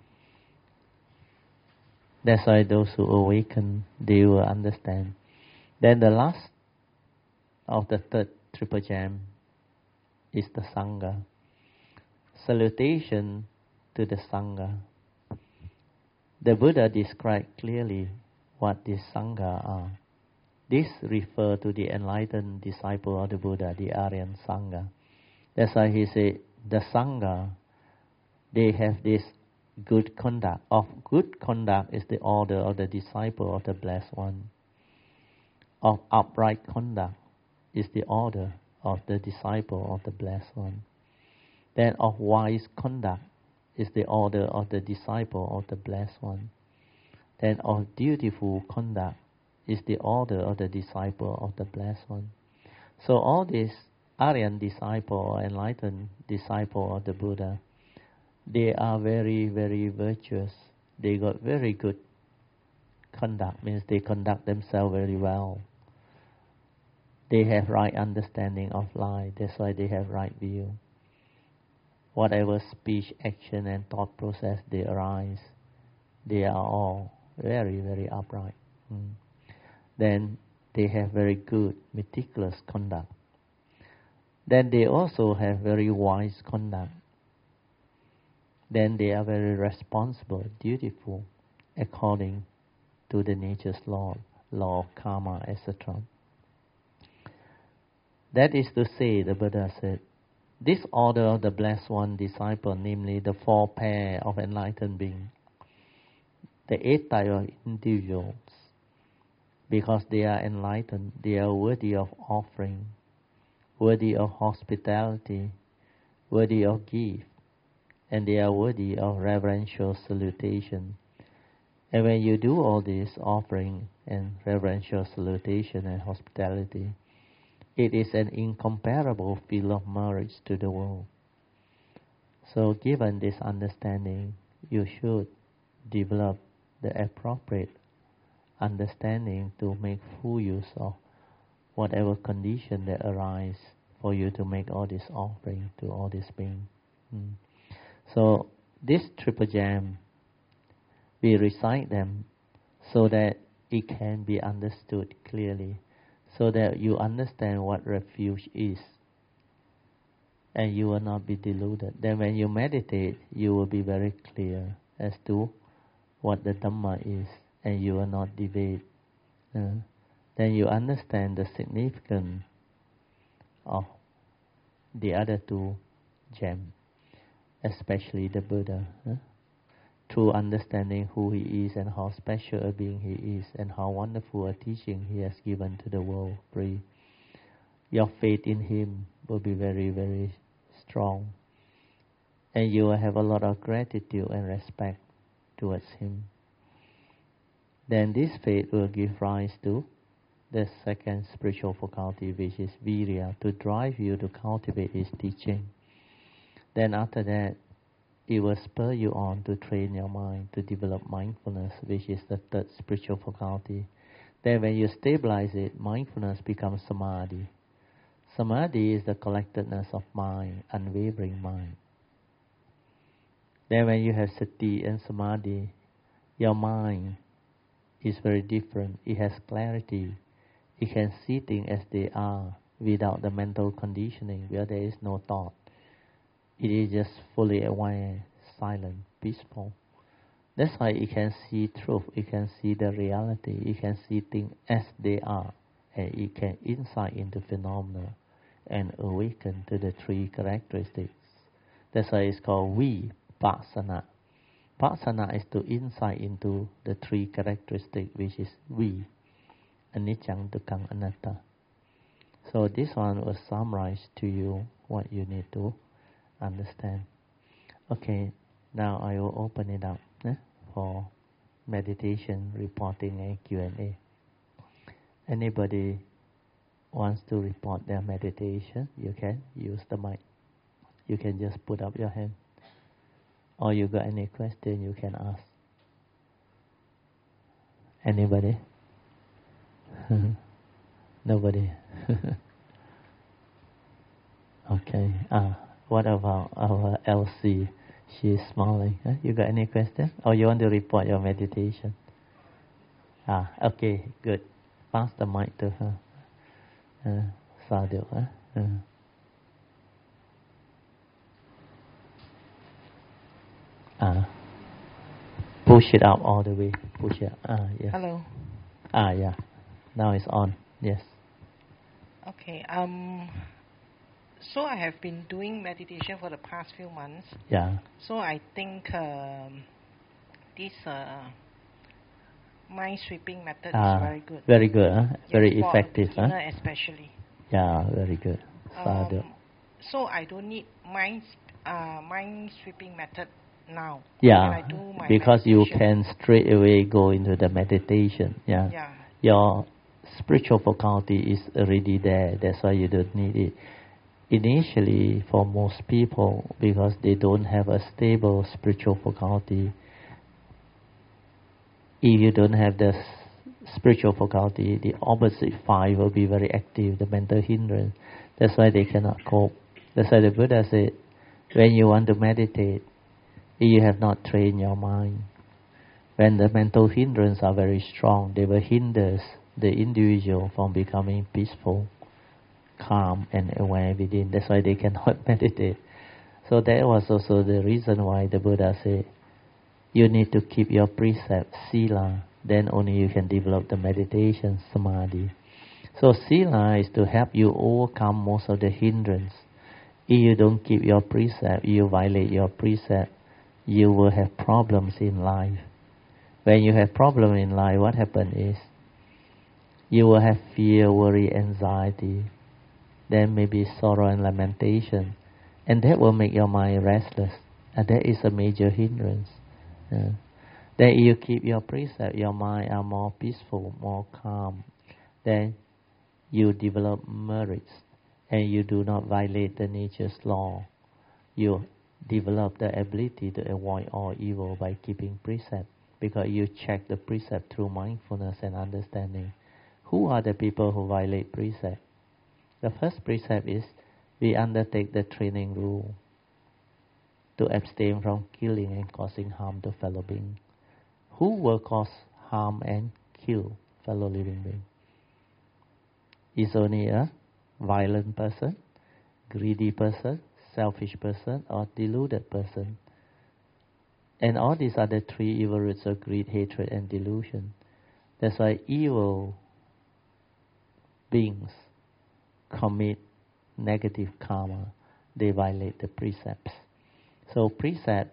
That's why those who awaken, they will understand. Then the last of the third triple gem is the Sangha. Salutation to the Sangha. The Buddha described clearly what these Sangha are. This refers to the enlightened disciple of the Buddha, the Aryan Sangha. That's why he said, the Sangha, they have this good conduct. Of good conduct is the order of the disciple of the Blessed One. Of upright conduct is the order of the disciple of the Blessed One. Then of wise conduct is the order of the disciple of the Blessed One. Then of dutiful conduct is the order of the disciple of the Blessed One. So all these Aryan disciple or enlightened disciple of the Buddha, they are very, very virtuous. They got very good conduct, means they conduct themselves very well. They have right understanding of life. That's why they have right view. Whatever speech, action and thought process they arise, they are all very, very upright. Then they have very good, meticulous conduct. Then they also have very wise conduct. Then they are very responsible, dutiful, according to the nature's law of karma, etc. That is to say, the Buddha said, this order of the Blessed One disciple, namely the four pair of enlightened beings, the 8 types of individuals, because they are enlightened, they are worthy of offering, worthy of hospitality, worthy of gift, and they are worthy of reverential salutation. And when you do all this offering and reverential salutation and hospitality, it is an incomparable field of merits to the world. So given this understanding, you should develop the appropriate understanding to make full use of whatever condition that arise for you to make all this offering to all these beings. So this triple gem, we recite them so that it can be understood clearly, so that you understand what refuge is, and you will not be deluded. Then when you meditate, you will be very clear as to what the Dhamma is, and you will not deviate. Then you understand the significance of the other two gems, especially the Buddha. Through understanding who he is and how special a being he is and how wonderful a teaching he has given to the world free, your faith in him will be very, very strong. And you will have a lot of gratitude and respect towards him. Then this faith will give rise to the second spiritual faculty, which is virya, to drive you to cultivate his teaching. Then after that, it will spur you on to train your mind to develop mindfulness, which is the third spiritual faculty. Then when you stabilize it, mindfulness becomes samadhi. Samadhi is the collectedness of mind, unwavering mind. Then when you have sati and samadhi, your mind is very different. It has clarity. You can see things as they are without the mental conditioning, where there is no thought. It is just fully aware, silent, peaceful. That's why you can see truth, you can see the reality, you can see things as they are, and you can insight into phenomena and awaken to the three characteristics. That's why it's called vipassana. Passana is to insight into the three characteristics, which is we, anicca, dukkha, anatta. So this one will summarize to you what you need to understand. Okay, now I will open it up for meditation, reporting, and Q&A. Anybody wants to report their meditation, you can use the mic. You can just put up your hand. Or you got any question, you can ask. Anybody? Nobody? Okay. What about our LC? She's smiling. You got any question? Or you want to report your meditation? Okay, good. Pass the mic to her. Sadhu. Push it up all the way. Push it up. Yes. Hello. Yeah. Now it's on. Yes. Okay. So I have been doing meditation for the past few months. Yeah. So I think this mind sweeping method is very good. Very good. Very yes, effective. For a beginner especially. Yeah. Very good. Sadhu. So I don't need mind sweeping method now. Yeah, I do my because meditation? you can straight away go into the meditation. Yeah. Your spiritual faculty is already there. That's why you don't need it. Initially, for most people, because they don't have a stable spiritual faculty, if you don't have the spiritual faculty, the opposite five will be very active, the mental hindrance. That's why they cannot cope. That's why the Buddha said, when you want to meditate, you have not trained your mind. When the mental hindrances are very strong, they will hinder the individual from becoming peaceful, calm and aware within. That's why they cannot meditate. So that was also the reason why the Buddha said, you need to keep your precept, sila, then only you can develop the meditation, samadhi. So sila is to help you overcome most of the hindrance. If you don't keep your precept, you violate your precept, you will have problems in life. When you have problems in life, what happens is, you will have fear, worry, anxiety, then maybe sorrow and lamentation, and that will make your mind restless, and that is a major hindrance. Then if you keep your precept, your mind are more peaceful, more calm, then you develop merits, and you do not violate the nature's law. You develop the ability to avoid all evil by keeping precept, because you check the precept through mindfulness and understanding. Who are the people who violate precept? The first precept is, we undertake the training rule to abstain from killing and causing harm to fellow beings. Who will cause harm and kill fellow living beings? Is only a violent person, greedy person, selfish person, or deluded person. And all these are the three evil roots of greed, hatred, and delusion. That's why evil beings commit negative karma. They violate the precepts. So precept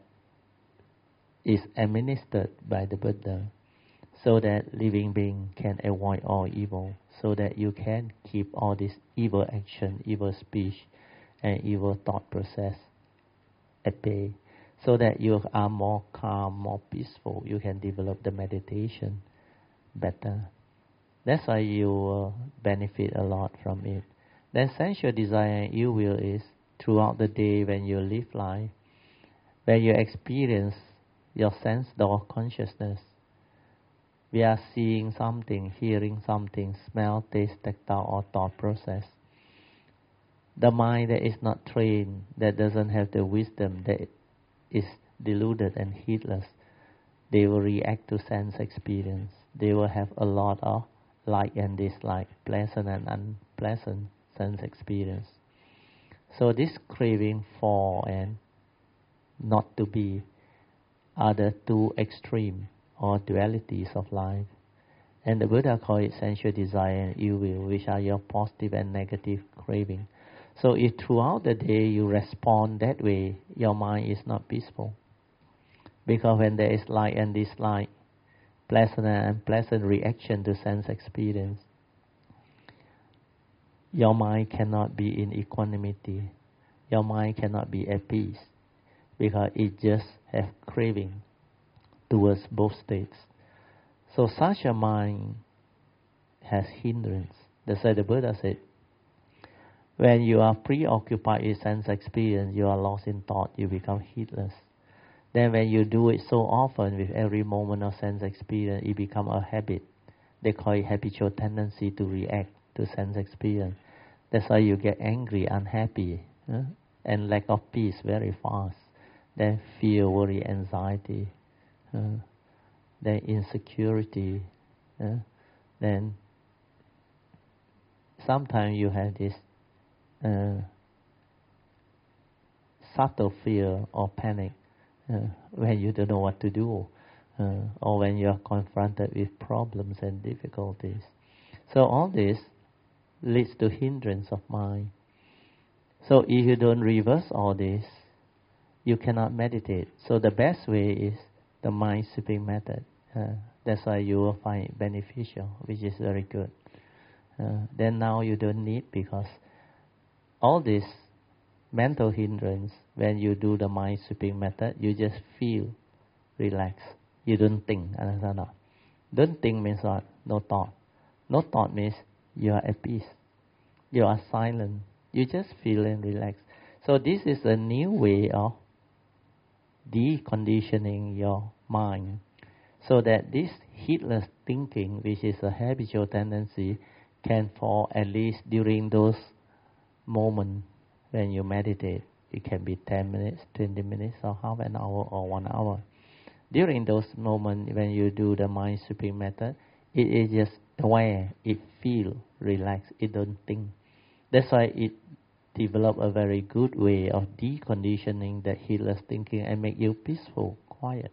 is administered by the Buddha so that living being can avoid all evil, so that you can keep all this evil action, evil speech, and evil thought process at bay, so that you are more calm, more peaceful. You can develop the meditation better. That's why you will benefit a lot from it. The sensual desire and ill will is throughout the day when you live life, when you experience your sense door consciousness. We are seeing something, hearing something, smell, taste, tactile, or thought process. The mind that is not trained, that doesn't have the wisdom, that is deluded and heedless, they will react to sense experience. They will have a lot of like and dislike, pleasant and unpleasant sense experience. So this craving for and not to be are the two extreme or dualities of life. And the Buddha called it sensual desire and ill will, which are your positive and negative craving. So if throughout the day you respond that way, your mind is not peaceful. Because when there is like and dislike, pleasant and unpleasant reaction to sense experience, your mind cannot be in equanimity. Your mind cannot be at peace because it just has craving towards both states. So such a mind has hindrance. That's why the Buddha said, when you are preoccupied with sense experience, you are lost in thought, you become heedless. Then when you do it so often with every moment of sense experience, it becomes a habit. They call it habitual tendency to react to sense experience. That's why you get angry, unhappy, and lack of peace very fast. Then fear, worry, anxiety, then insecurity. Then sometimes you have this subtle fear or panic when you don't know what to do, or when you are confronted with problems and difficulties. So all this leads to hindrance of mind. So if you don't reverse all this, you cannot meditate. So the best way is the mind sweeping method. That's why you will find it beneficial, which is very good. Then now you don't need, because all this mental hindrance, when you do the mind sweeping method, you just feel relaxed. You don't think. Understand not? Don't think means what? No thought. No thought means you are at peace. You are silent. You just feel and relax. So this is a new way of deconditioning your mind, so that this heedless thinking, which is a habitual tendency, can fall at least during those moments when you meditate. It can be 10 minutes, 20 minutes, or half an hour, or 1 hour. During those moments when you do the mind sweeping method, it is just aware, it feel relaxed, it don't think. That's why it develop a very good way of deconditioning that heedless thinking and make you peaceful, quiet.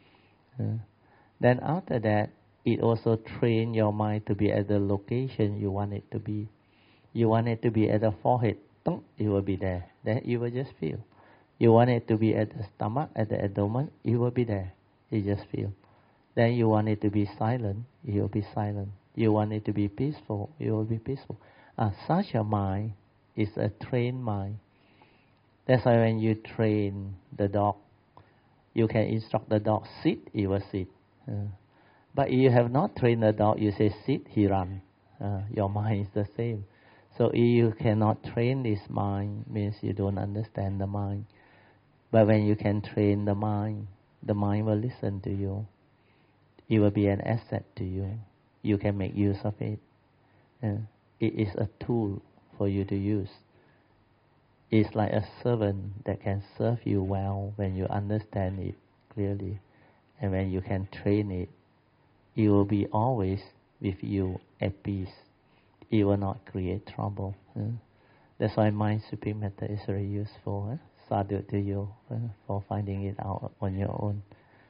Then after that, it also train your mind to be at the location you want it to be. You want it to be at the forehead, it will be there. Then you will just feel. You want it to be at the stomach, at the abdomen, it will be there. You just feel. Then you want it to be silent, it will be silent. You want it to be peaceful, it will be peaceful. Such a mind is a trained mind. That's why when you train the dog, you can instruct the dog, sit, it will sit. But if you have not trained the dog, you say sit, he run. Your mind is the same. So if you cannot train this mind, means you don't understand the mind. But when you can train the mind will listen to you. It will be an asset to you. You can make use of it. It is a tool for you to use. It's like a servant that can serve you well when you understand it clearly. And when you can train it, it will be always with you at peace. It will not create trouble. That's why mind sweeping method is very useful. Sadhu to you for finding it out on your own.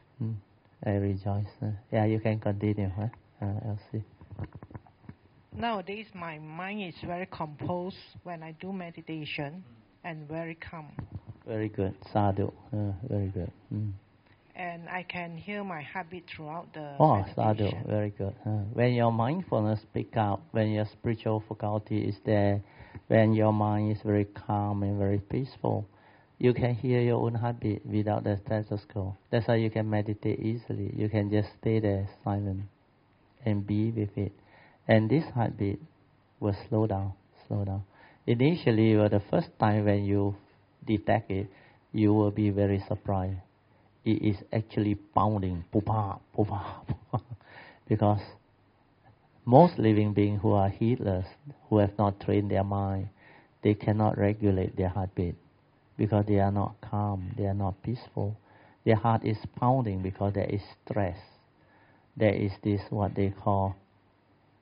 I rejoice. Yeah, you can continue. Elsie. Nowadays, my mind is very composed when I do meditation and very calm. Very good. Sadhu. Very good. And I can hear my heartbeat throughout the meditation. Sadhu. Very good. When your mindfulness pick up, when your spiritual faculty is there, when your mind is very calm and very peaceful, you can hear your own heartbeat without the stethoscope. That's why you can meditate easily. You can just stay there silent and be with it. And this heartbeat will slow down. Initially, the first time when you detect it, you will be very surprised. It is actually pounding, pupa, pupa, pupa. Because most living beings who are heedless, who have not trained their mind, they cannot regulate their heartbeat because they are not calm, they are not peaceful. Their heart is pounding because there is stress. There is this, what they call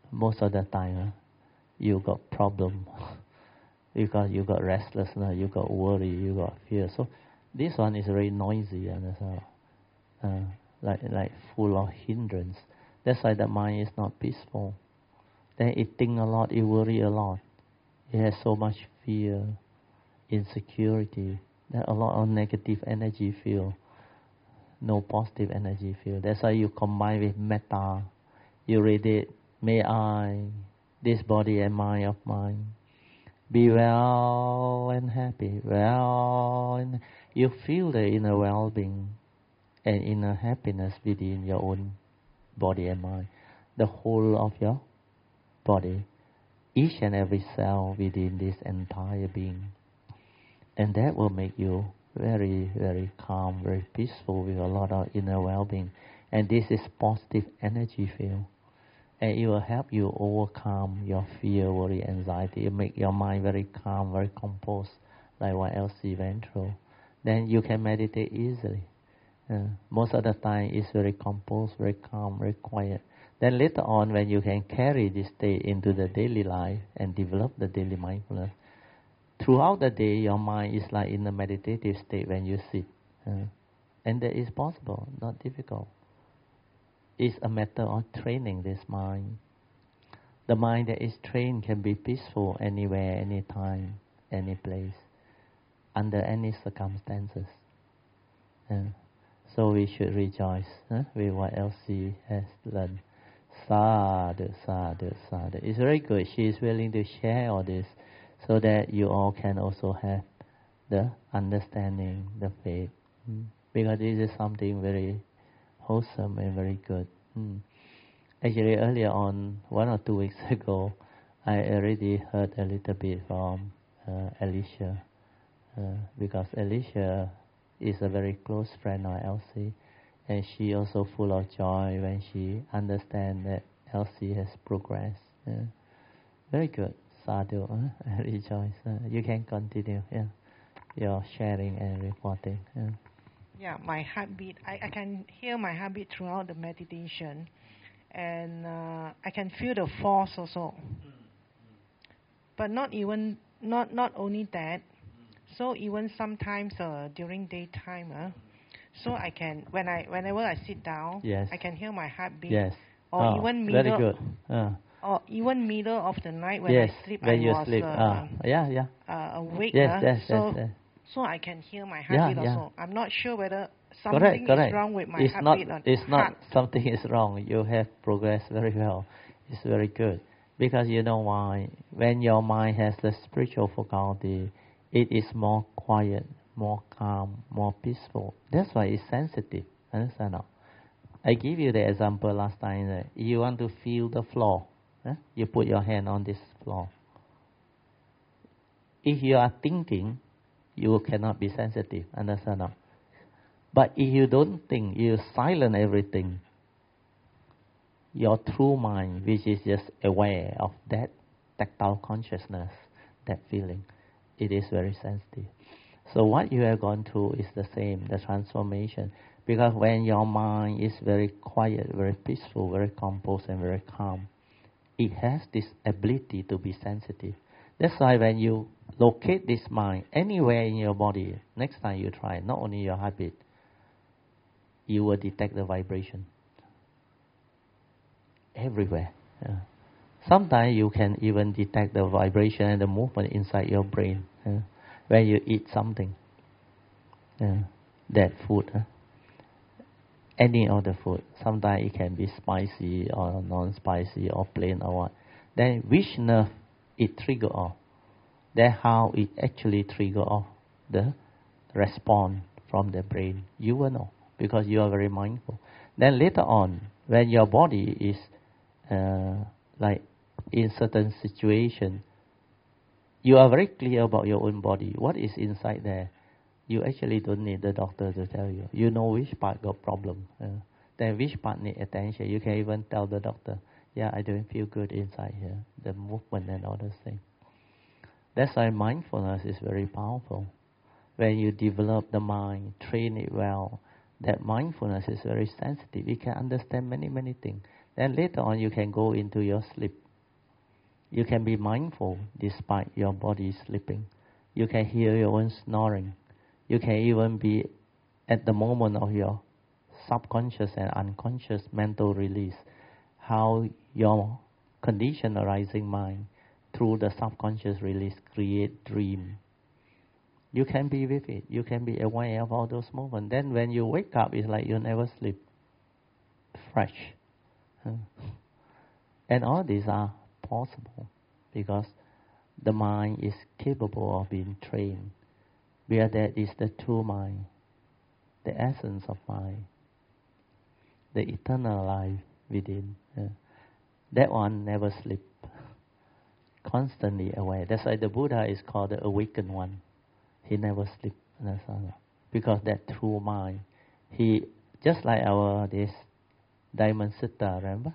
most of the time, you got problem. Because you got restlessness, you got worry, you got fear. So this one is very noisy and like full of hindrance. That's why the mind is not peaceful. Then it think a lot, it worry a lot. It has so much fear, insecurity, that a lot of negative energy field, no positive energy field. That's why you combine with metta. You read it, may I, this body and mind of mine, be well and happy, and you feel the inner well-being and inner happiness within your own body and mind, the whole of your body, each and every cell within this entire being. And that will make you very, very calm, very peaceful with a lot of inner well-being. And this is positive energy field. And it will help you overcome your fear, worry, anxiety. It make your mind very calm, very composed, like what Elsie went through. Then you can meditate easily. Most of the time, it's very composed, very calm, very quiet. Then later on, when you can carry this state into the daily life and develop the daily mindfulness, throughout the day, your mind is like in a meditative state when you sit. And that is possible, not difficult. It's a matter of training this mind. The mind that is trained can be peaceful anywhere, anytime, any place, under any circumstances. So we should rejoice with what Elsie has learned. Sadhu, sadhu, sadhu. It's very good. She is willing to share all this so that you all can also have the understanding, the faith. Because this is something very wholesome and very good. Actually, earlier on, 1 or 2 weeks ago, I already heard a little bit from Alicia, because Alicia is a very close friend of Elsie, and she also full of joy when she understands that Elsie has progressed. Very good, sadhu. I rejoice. You can continue. Your sharing and reporting. Yeah, my heartbeat. I can hear my heartbeat throughout the meditation, and I can feel the force also. But not only that. So even sometimes during daytime, so I can whenever I sit down, yes. I can hear my heartbeat. Yes. Or even middle. Very good. Or even middle of the night when yes. I sleep, when I you was sleep. awake. Yes. So I can hear my heartbeat also. I'm not sure whether something correct. is wrong with my it's heartbeat not, or It's heart. not something is wrong. You have progressed very well. It's very good. Because you know why? When your mind has the spiritual faculty, it is more quiet, more calm, more peaceful. That's why it's sensitive. Understand now? I give you the example last time that you want to feel the floor. You put your hand on this floor. If you are thinking, you cannot be sensitive. Understand now? But if you don't think, you silence everything, your true mind, which is just aware of that tactile consciousness, that feeling, it is very sensitive. So what you have gone through is the same, the transformation. Because when your mind is very quiet, very peaceful, very composed and very calm, it has this ability to be sensitive. That's why when you locate this mind anywhere in your body, next time you try, not only your heartbeat, you will detect the vibration. Everywhere. Sometimes you can even detect the vibration and the movement inside your brain when you eat something. That food. Any other food. Sometimes it can be spicy or non-spicy or plain or what. Then which nerve it trigger off? That's how it actually trigger off the response from the brain. You will know because you are very mindful. Then later on, when your body is like in certain situation, you are very clear about your own body. What is inside there? You actually don't need the doctor to tell you. You know which part got problem. Then which part need attention. You can even tell the doctor, yeah, I don't feel good inside here. The movement and all those things. That's why mindfulness is very powerful. When you develop the mind, train it well, that mindfulness is very sensitive. It can understand many, many things. Then later on you can go into your sleep. You can be mindful despite your body sleeping. You can hear your own snoring. You can even be at the moment of your subconscious and unconscious mental release. How your condition arising mind through the subconscious release create dream. You can be with it. You can be aware of all those moments. Then when you wake up, it's like you never sleep. Fresh. And all these are possible because the mind is capable of being trained. Where that is the true mind, the essence of mind, the eternal life within. That one never sleep. Constantly aware. That's why the Buddha is called the awakened one. He never sleep. Because that true mind, he just like this Diamond Sutta, remember?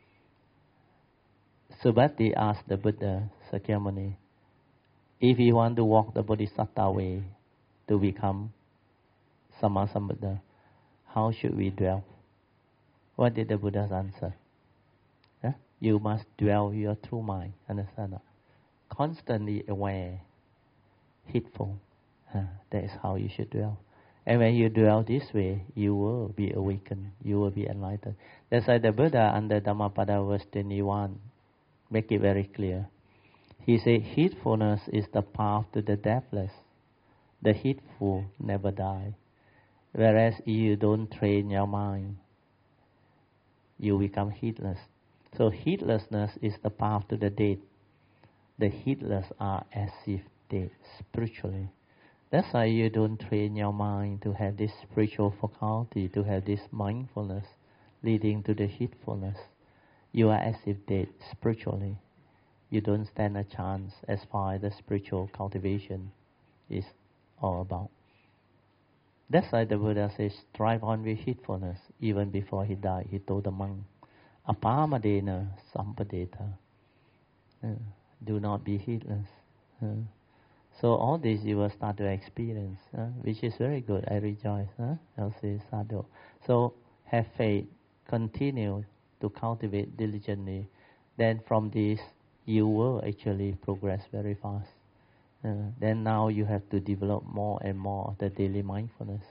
Subhati asked the Buddha, Sakyamuni, if he want to walk the Bodhisattva way to become Sammasambuddha, how should we dwell? What did the Buddha answer? You must dwell your true mind, understand? Constantly aware, heedful. That is how you should dwell. And when you dwell this way, you will be awakened, you will be enlightened. That's why the Buddha under Dhammapada verse 21 make it very clear. He said, heedfulness is the path to the deathless. The heedful never die. Whereas if you don't train your mind, you become heedless. So heedlessness is the path to the dead. The heedless are as if dead spiritually. That's why you don't train your mind to have this spiritual faculty, to have this mindfulness leading to the heedfulness. You are as if dead spiritually. You don't stand a chance as far as the spiritual cultivation is all about. That's why the Buddha says, strive on with heedfulness. Even before he died, he told the monk, Apamadena sampadeta. Do not be heedless. So all this you will start to experience, which is very good. I rejoice. I'll say sadhu. So have faith. Continue to cultivate diligently. Then from this, you will actually progress very fast. Then now you have to develop more and more of the daily mindfulness.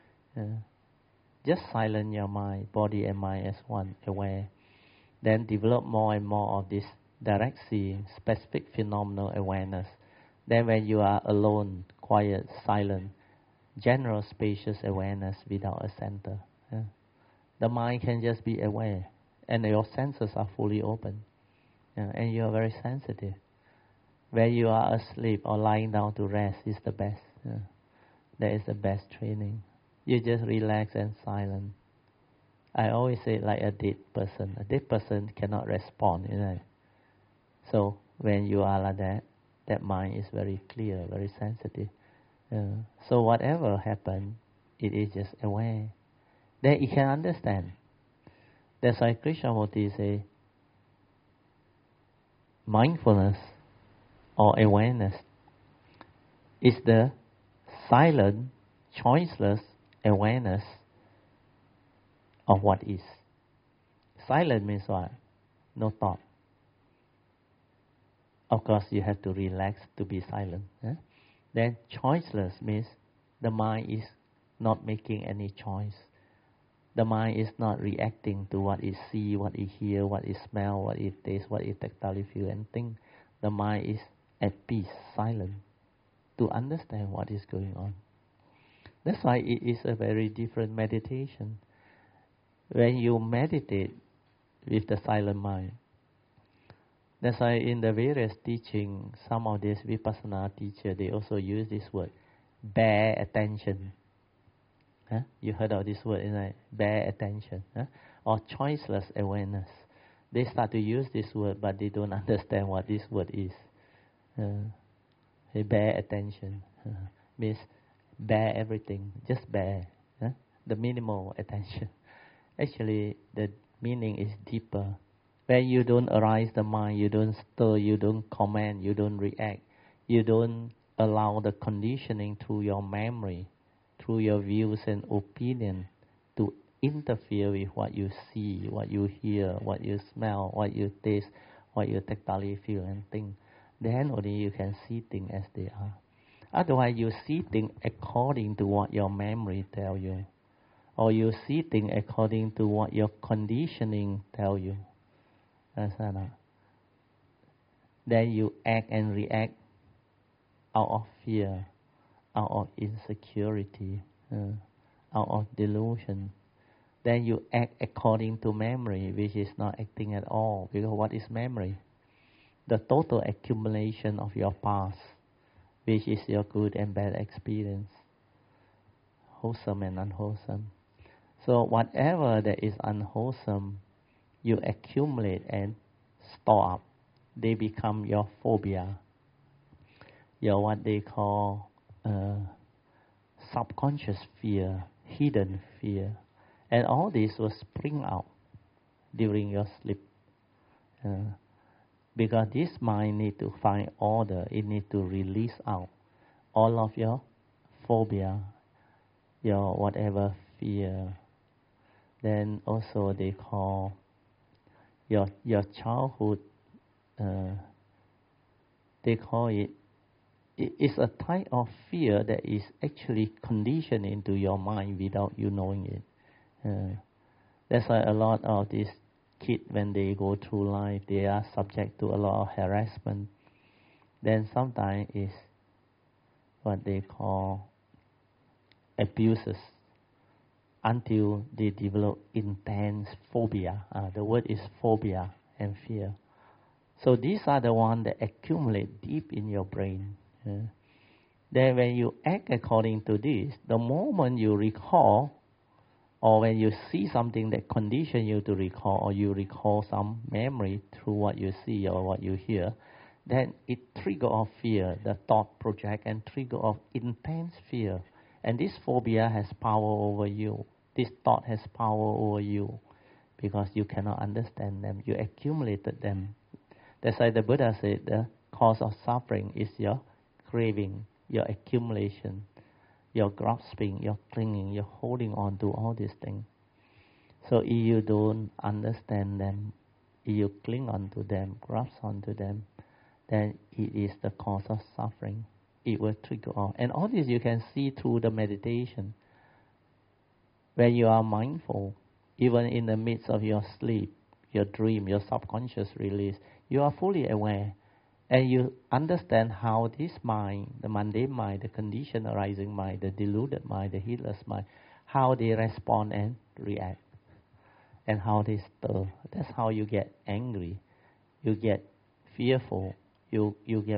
Just silence your mind, body and mind as one, aware. Then develop more and more of this direct seeing, specific phenomenal awareness. Then when you are alone, quiet, silent, general spacious awareness without a center. The mind can just be aware, and your senses are fully open, and you are very sensitive. When you are asleep or lying down to rest is the best. That is the best training. You just relax and silent. I always say like a dead person. A dead person cannot respond, So when you are like that, that mind is very clear, very sensitive. So whatever happens, it is just aware. Then you can understand. That's why Krishnamurti say, mindfulness or awareness is the silent, choiceless awareness of what is. Silent means what? No thought. Of course, you have to relax to be silent. Then choiceless means the mind is not making any choice. The mind is not reacting to what it see, what it hear, what it smell, what it taste, what it tactile feel and think. The mind is at peace, silent, to understand what is going on. That's why it is a very different meditation. When you meditate with the silent mind, that's why in the various teaching, some of these Vipassana teachers, they also use this word, bare attention. You heard of this word, isn't it? Bare attention. Or choiceless awareness. They start to use this word, but they don't understand what this word is. Bare attention means bare everything, just bare. The minimal attention. Actually, the meaning is deeper. When you don't arise the mind, you don't stir, you don't comment, you don't react, you don't allow the conditioning through your memory, through your views and opinion to interfere with what you see, what you hear, what you smell, what you taste, what you tactily feel and think. Then only you can see things as they are. Otherwise, you see things according to what your memory tell you, or you see things according to what your conditioning tell you. Then you act and react out of fear, out of insecurity, out of delusion. Then you act according to memory, which is not acting at all. Because what is memory? The total accumulation of your past, which is your good and bad experience, wholesome and unwholesome. So whatever that is unwholesome, you accumulate and store up. They become your phobia, your what they call subconscious fear, hidden fear. And all this will spring out during your sleep. Because this mind need to find order, it need to release out all of your phobia, your whatever fear. Then also they call your childhood, they call it's a type of fear that is actually conditioned into your mind without you knowing it. That's why a lot of these kids, when they go through life, they are subject to a lot of harassment. Then sometimes is what they call abuses until they develop intense phobia. The word is phobia and fear. So these are the ones that accumulate deep in your brain. Then when you act according to this, the moment you recall, or when you see something that condition you to recall, or you recall some memory through what you see or what you hear, then it trigger off fear. The thought project and trigger off intense fear. And this phobia has power over you. This thought has power over you because you cannot understand them. You accumulated them. That's why the Buddha said the cause of suffering is your craving, your accumulation, your grasping, your clinging, your holding on to all these things. So if you don't understand them, if you cling on to them, grasp onto them, then it is the cause of suffering. It will trigger off. And all this you can see through the meditation. When you are mindful, even in the midst of your sleep, your dream, your subconscious release, you are fully aware. And you understand how this mind, the mundane mind, the conditioned arising mind, the deluded mind, the heedless mind, how they respond and react. And how they stir. That's how you get angry. You get fearful. You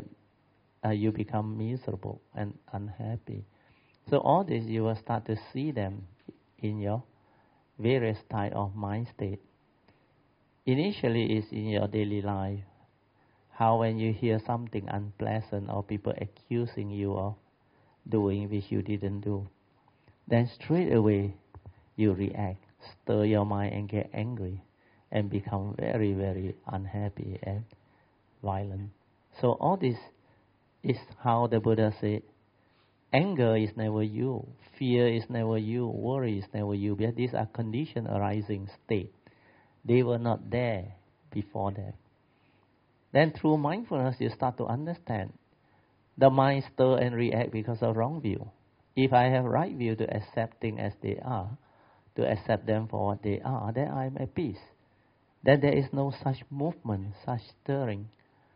become miserable and unhappy. So all this you will start to see them in your various type of mind state. Initially it's in your daily life. How when you hear something unpleasant or people accusing you of doing which you didn't do, then straight away you react, stir your mind and get angry and become very, very unhappy and violent. So all this is how the Buddha said, anger is never you, fear is never you, worry is never you, because these are conditioned arising state. They were not there before that. Then through mindfulness you start to understand. The mind stir and react because of wrong view. If I have right view to accept things as they are, to accept them for what they are, then I am at peace. Then there is no such movement, such stirring.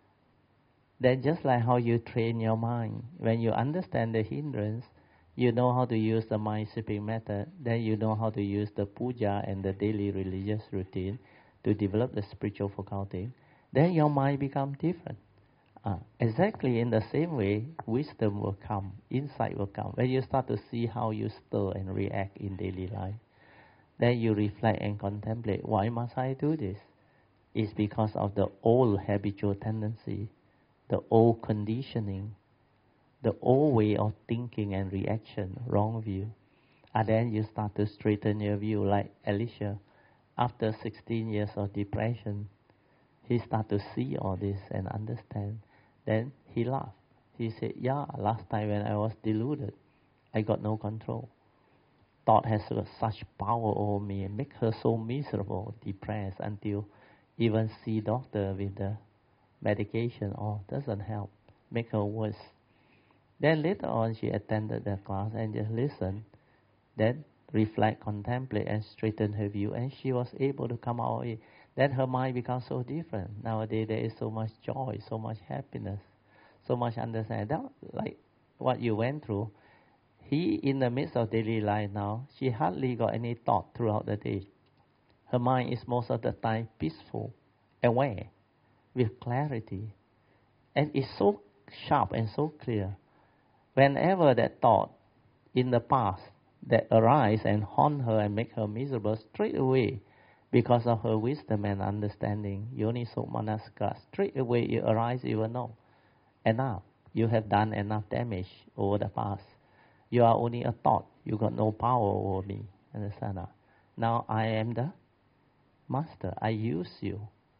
Then just like how you train your mind, when you understand the hindrance, you know how to use the mind sweeping method, then you know how to use the puja and the daily religious routine to develop the spiritual faculty. Then your mind becomes different. Exactly in the same way, wisdom will come, insight will come. When you start to see how you stir and react in daily life, then you reflect and contemplate, why must I do this? It's because of the old habitual tendency, the old conditioning, the old way of thinking and reaction, wrong view. And then you start to straighten your view, like Elisha. After 16 years of depression, he started to see all this and understand. Then he laughed. He said, yeah, last time when I was deluded, I got no control. thought has got such power over me and make her so miserable, depressed, until even see doctor with the medication, doesn't help, make her worse. Then later on she attended the class and just listened, then reflect, contemplate, and straighten her view, and she was able to come out of it. Then her mind becomes so different. Nowadays there is so much joy, so much happiness, so much understanding. That, like what you went through, he in the midst of daily life now, she hardly got any thought throughout the day. Her mind is most of the time peaceful, aware, with clarity, and it's so sharp and so clear. Whenever that thought in the past that arise and haunt her and make her miserable, straight away, because of her wisdom and understanding, Yoniso Manasikara, straight away it arises, you will know. Enough. You have done enough damage over the past. You are only a thought. You got no power over me. Understand that? Now I am the master. I use you.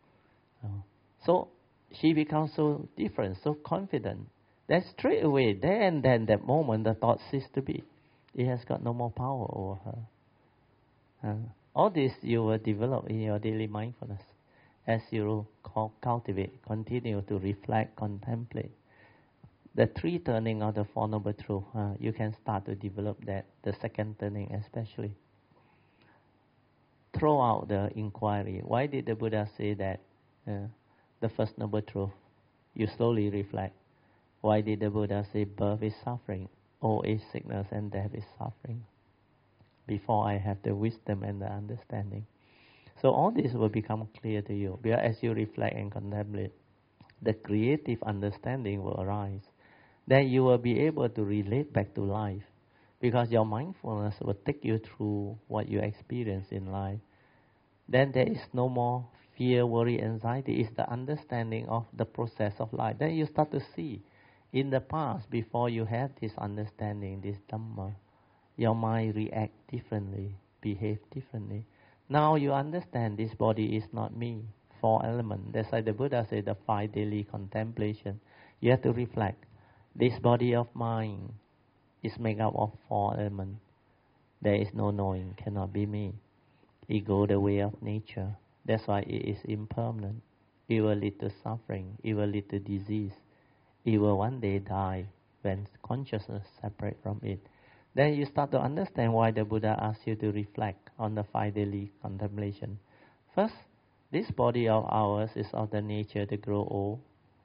So she becomes so different, so confident. Then straight away, then that moment, the thought ceases to be. It has got no more power over her. All this you will develop in your daily mindfulness as you cultivate, continue to reflect, contemplate. The 3 turning of the Four Noble Truths, you can start to develop that, the second turning especially. Throw out the inquiry. Why did the Buddha say that the first Noble Truth? You slowly reflect. Why did the Buddha say birth is suffering, old age, sickness, and death is suffering? Before I have the wisdom and the understanding. So all this will become clear to you. Because as you reflect and contemplate, the creative understanding will arise. Then you will be able to relate back to life. Because your mindfulness will take you through what you experience in life. Then there is no more fear, worry, anxiety. It's the understanding of the process of life. Then you start to see, in the past, before you had this understanding, this Dhamma, your mind react differently, behave differently. Now you understand this body is not me, 4 elements. That's why the Buddha said the 5 daily contemplation. You have to reflect. This body of mine is made up of 4 elements. There is no knowing, cannot be me. It goes the way of nature. That's why it is impermanent. It will lead to suffering. It will lead to disease. It will one day die when consciousness separates from it. Then you start to understand why the Buddha asks you to reflect on the 5 daily contemplation. First, this body of ours is of the nature to grow old,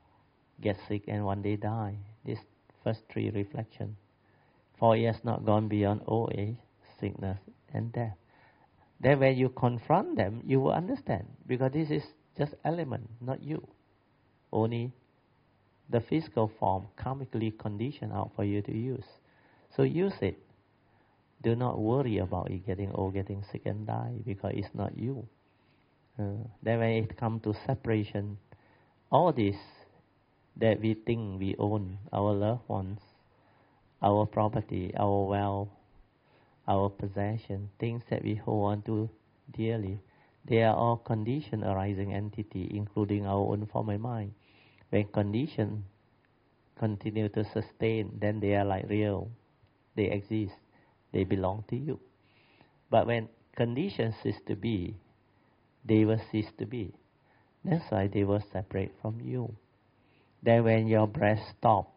get sick, and one day die. These first 3 reflections. For it has not gone beyond old age, sickness, and death. Then when you confront them, you will understand. Because this is just element, not you. Only the physical form karmically conditioned out for you to use. So use it. Do not worry about it getting old, getting sick, and die, because it's not you. Then when it comes to separation, all this that we think we own, our loved ones, our property, our wealth, our possession, things that we hold on to dearly, they are all conditioned arising entity, including our own form and mind. When conditions continue to sustain, then they are like real. They exist. They belong to you. But when conditions cease to be, they will cease to be. That's why they will separate from you. Then when your breath stops,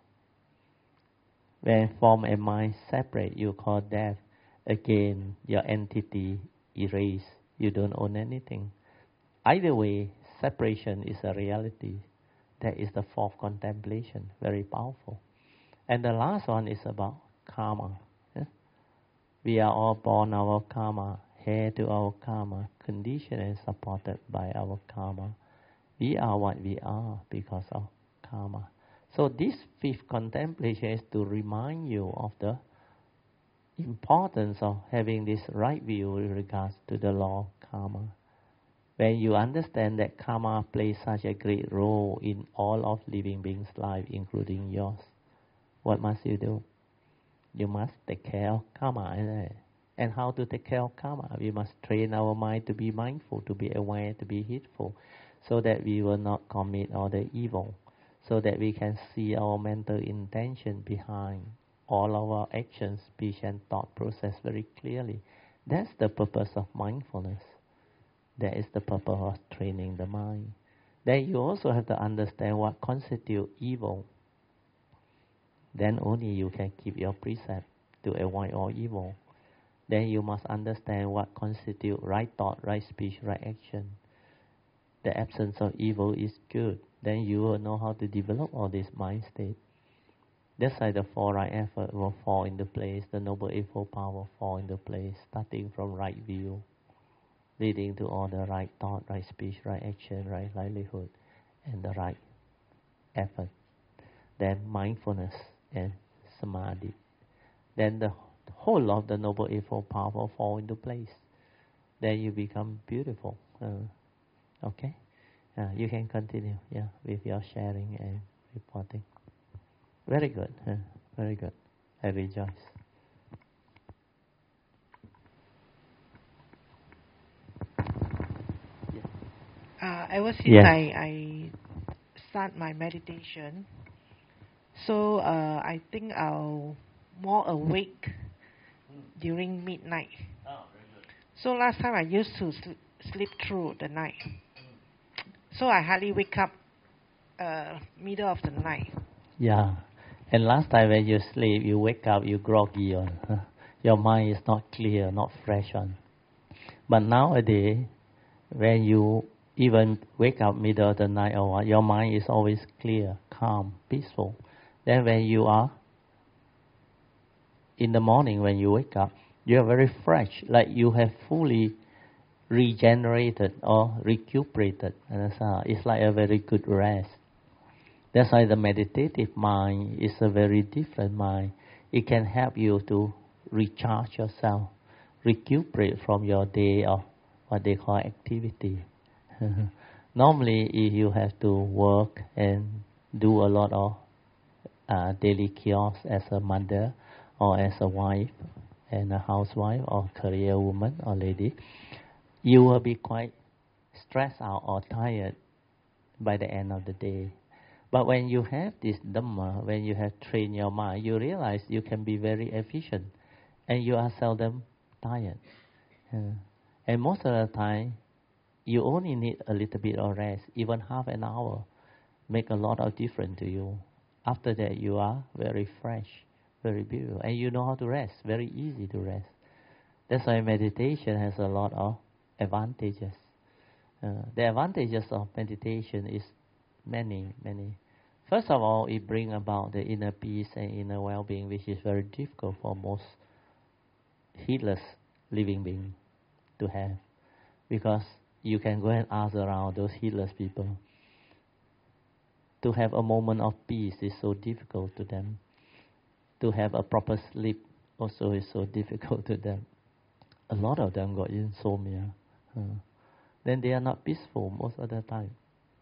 when form and mind separate, you call death. Again, your entity erased. You don't own anything. Either way, separation is a reality. That is the 4th contemplation. Very powerful. And the last one is about karma. We are all born our karma, heir to our karma, conditioned and supported by our karma. We are what we are because of karma. So this 5th contemplation is to remind you of the importance of having this right view with regards to the law of karma. When you understand that karma plays such a great role in all of living beings' life, including yours, what must you do? You must take care of karma. And how to take care of karma? We must train our mind to be mindful, to be aware, to be heedful, so that we will not commit all the evil, so that we can see our mental intention behind all our actions, speech, and thought process very clearly. That's the purpose of mindfulness. That is the purpose of training the mind. Then you also have to understand what constitutes evil. Then only you can keep your precept to avoid all evil. Then you must understand what constitutes right thought, right speech, right action. The absence of evil is good. Then you will know how to develop all this mind state. That's why the four right effort will fall into place. The Noble Eightfold Path will fall into place, starting from right view, leading to all the right thought, right speech, right action, right livelihood, and the right effort. Then mindfulness and samadhi. Then the whole of the Noble Eightfold Path will fall into place. Then you become beautiful. Okay? You can continue with your sharing and reporting. Very good. Very good. I rejoice. Ever since Yes. I start my meditation, so I think I'll more awake during midnight. So last time I used to sleep through the night. So I hardly wake up middle of the night. Yeah. And last time when you sleep, you wake up, you groggy on. Your mind is not clear, not fresh on. But nowadays, when you even wake up middle of the night or what, your mind is always clear, calm, peaceful. Then when you are in the morning, when you wake up, you are very fresh, like you have fully regenerated or recuperated. It's like a very good rest. That's why the meditative mind is a very different mind. It can help you to recharge yourself, recuperate from your day of what they call activity. Normally, if you have to work and do a lot of daily chores as a mother or as a wife and a housewife or career woman or lady, you will be quite stressed out or tired by the end of the day. But when you have this Dhamma, when you have trained your mind, you realize you can be very efficient and you are seldom tired. And most of the time, you only need a little bit of rest, even half an hour, make a lot of difference to you. After that, you are very fresh, very beautiful, and you know how to rest, very easy to rest. That's why meditation has a lot of advantages. The advantages of meditation is many. First of all, it brings about the inner peace and inner well-being, which is very difficult for most heedless living beings to have. Because you can go and ask around those heedless people. To have a moment of peace is so difficult to them. To have a proper sleep also is so difficult to them. A lot of them got insomnia. Then they are not peaceful most of the time.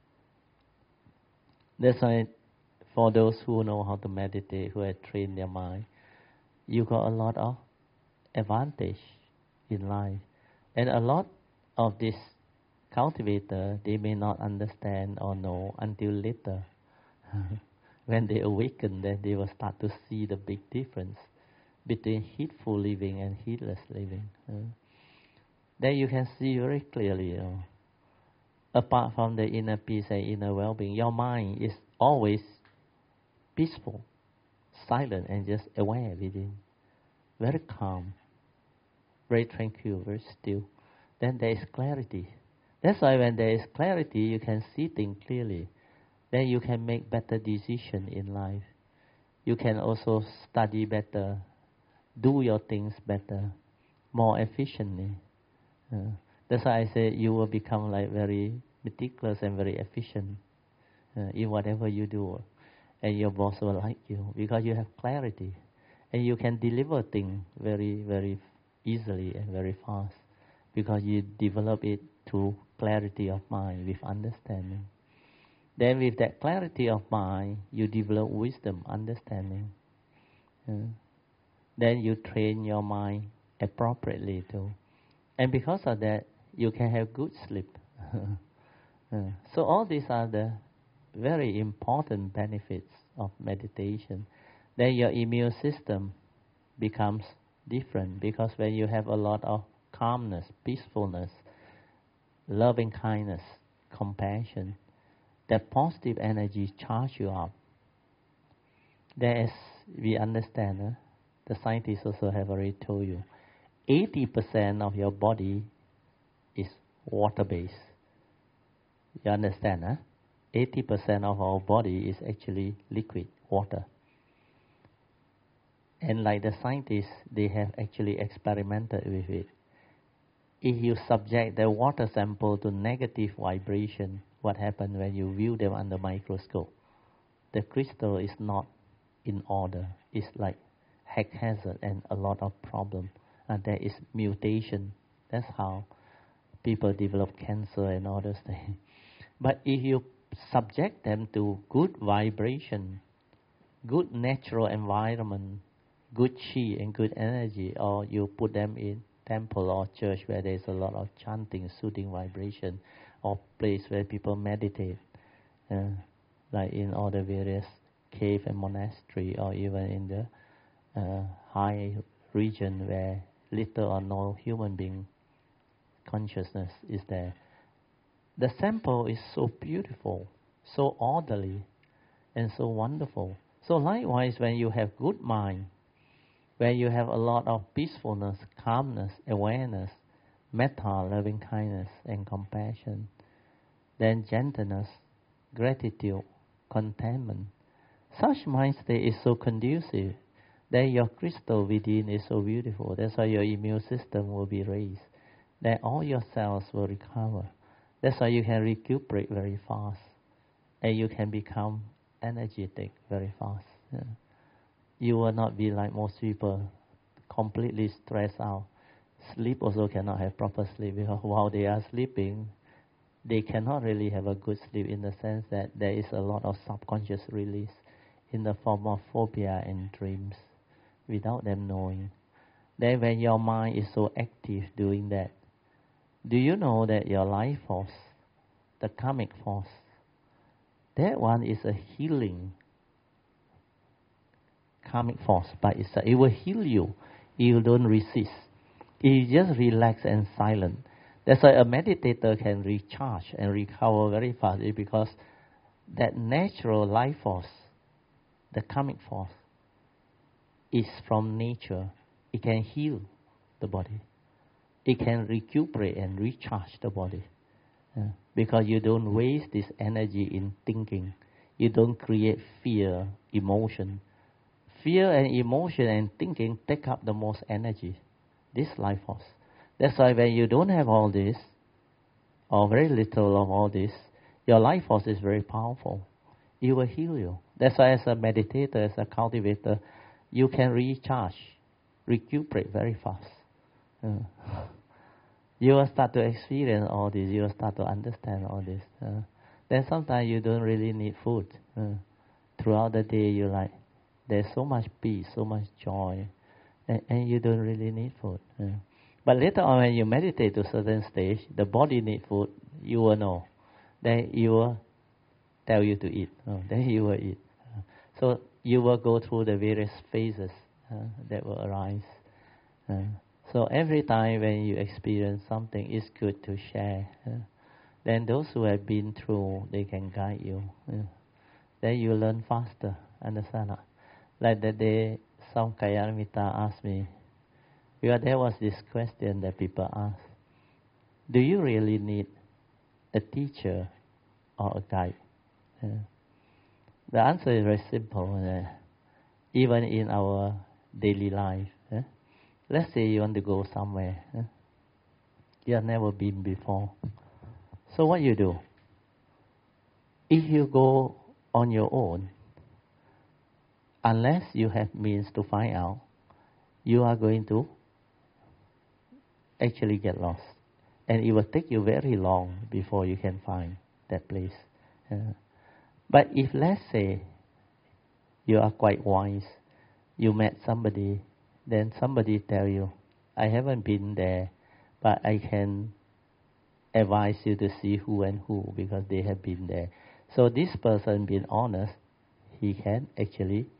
That's why for those who know how to meditate, who have trained their mind, you got a lot of advantage in life. And a lot of this cultivator, they may not understand or know until later. When they awaken, then they will start to see the big difference between heedful living and heedless living. Then you can see very clearly, apart from the inner peace and inner well-being, your mind is always peaceful, silent, and just aware within. Very calm, very tranquil, very still. Then there is clarity. That's why when there is clarity, you can see things clearly. Then you can make better decisions in life. You can also study better, do your things better, more efficiently. That's why I say you will become like very meticulous and very efficient in whatever you do. And your boss will like you because you have clarity. And you can deliver things very, very easily and very fast because you develop it through clarity of mind with understanding. Then with that clarity of mind, you develop wisdom, understanding. Then you train your mind appropriately too. And because of that, you can have good sleep. So all these are the very important benefits of meditation. then your immune system becomes different, because when you have a lot of calmness, peacefulness, loving kindness, compassion, that positive energy charge you up. As we understand, the scientists also have already told you, 80% of your body is water-based. You understand, 80% of our body is actually liquid, water. And like the scientists, they have actually experimented with it. If you subject the water sample to negative vibration, what happens when you view them under microscope? The crystal is not in order. It's like haphazard and a lot of problem. And there is mutation. That's how people develop cancer and all those things. But if you subject them to good vibration, good natural environment, good chi and good energy, or you put them in temple or church where there's a lot of chanting, soothing vibration, or place where people meditate, like in all the various cave and monastery, or even in the high region where little or no human being consciousness is there. The sample is so beautiful, so orderly, and so wonderful. So likewise, when you have good mind, where you have a lot of peacefulness, calmness, awareness, metta, loving kindness, and compassion, then gentleness, gratitude, contentment, such mind state is so conducive that your crystal within is so beautiful. That's why your immune system will be raised, that all your cells will recover. That's why you can recuperate very fast, and you can become energetic very fast. You will not be like most people, completely stressed out. Sleep also cannot have proper sleep, because while they are sleeping, they cannot really have a good sleep, in the sense that there is a lot of subconscious release in the form of phobia and dreams without them knowing. Then when your mind is so active doing that, do you know that your life force, the karmic force, that one is a healing karmic force by itself. It will heal you if you don't resist. If you just relax and silent. That's why a meditator can recharge and recover very fast, because that natural life force, the karmic force, is from nature. It can heal the body. It can recuperate and recharge the body. Because you don't waste this energy in thinking. You don't create fear, emotion. Fear and emotion and thinking take up the most energy, this life force. That's why when you don't have all this, or very little of all this, your life force is very powerful. It will heal you. That's why as a meditator, as a cultivator, you can recharge, recuperate very fast. You will start to experience all this. You will start to understand all this. Then sometimes you don't really need food. Throughout the day, you like, there's so much peace, so much joy, and you don't really need food. But later on, when you meditate to a certain stage, the body needs food, you will know. Then you will tell you to eat. Then you will eat. So you will go through the various phases that will arise. So every time when you experience something, it's good to share. Then those who have been through, they can guide you. Then you learn faster. Understand? Like that day, some Kalyana asked me, because there was this question that people ask: do you really need a teacher or a guide? The answer is very simple. Even in our daily life, let's say you want to go somewhere, you have never been before. So what you do? If you go on your own, unless you have means to find out, you are going to actually get lost. And it will take you very long before you can find that place. But if, let's say, you are quite wise, you met somebody, then somebody tell you, I haven't been there, but I can advise you to see who and who, because they have been there. So this person being honest, he can actually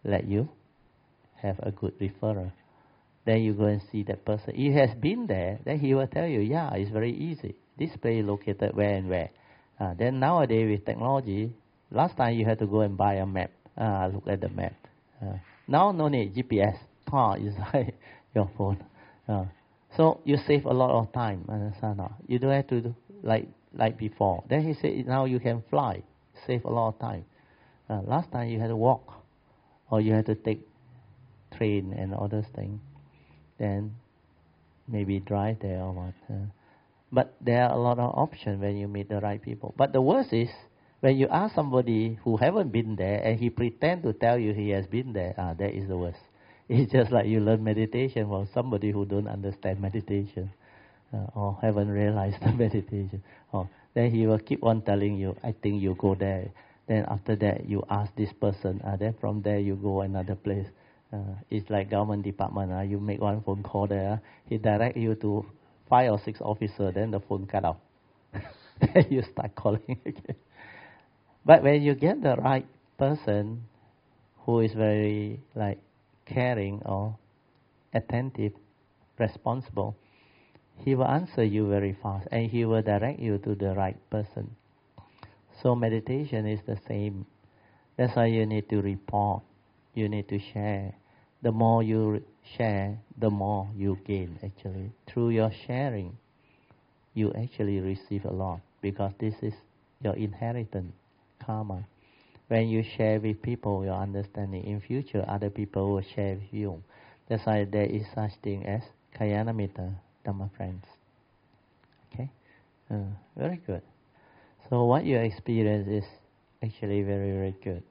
let you have a good referral. Then you go and see that person. He has been there, then he will tell you, yeah, it's very easy. This place located where and where. Then nowadays with technology, last time you had to go and buy a map, look at the map. Now no need, GPS, it's like your phone. So you save a lot of time, understand? You don't have to do like before. Then he said, now you can fly, save a lot of time. Last time you had to walk, or you had to take train and all those things. Then maybe drive there or what. But there are a lot of options when you meet the right people. But the worst is when you ask somebody who haven't been there and he pretend to tell you he has been there. That is the worst. It's just like you learn meditation from somebody who don't understand meditation or haven't realized the meditation. Then he will keep on telling you, I think you go there. Then after that you ask this person. Then from there you go another place. It's like government department. You make one phone call there. He direct you to 5 or 6 officers. Then the phone cut off. Then you start calling again. But when you get the right person who is very caring or attentive, responsible, he will answer you very fast and he will direct you to the right person. So meditation is the same. That's why you need to report. You need to share. The more you share, the more you gain actually. Through your sharing, you actually receive a lot because this is your inheritance, karma. When you share with people your understanding, in future other people will share with you. That's why there is such thing as Kalyanamitta, Dhamma friends. Okay? Very good. So what you experience is actually very, very good.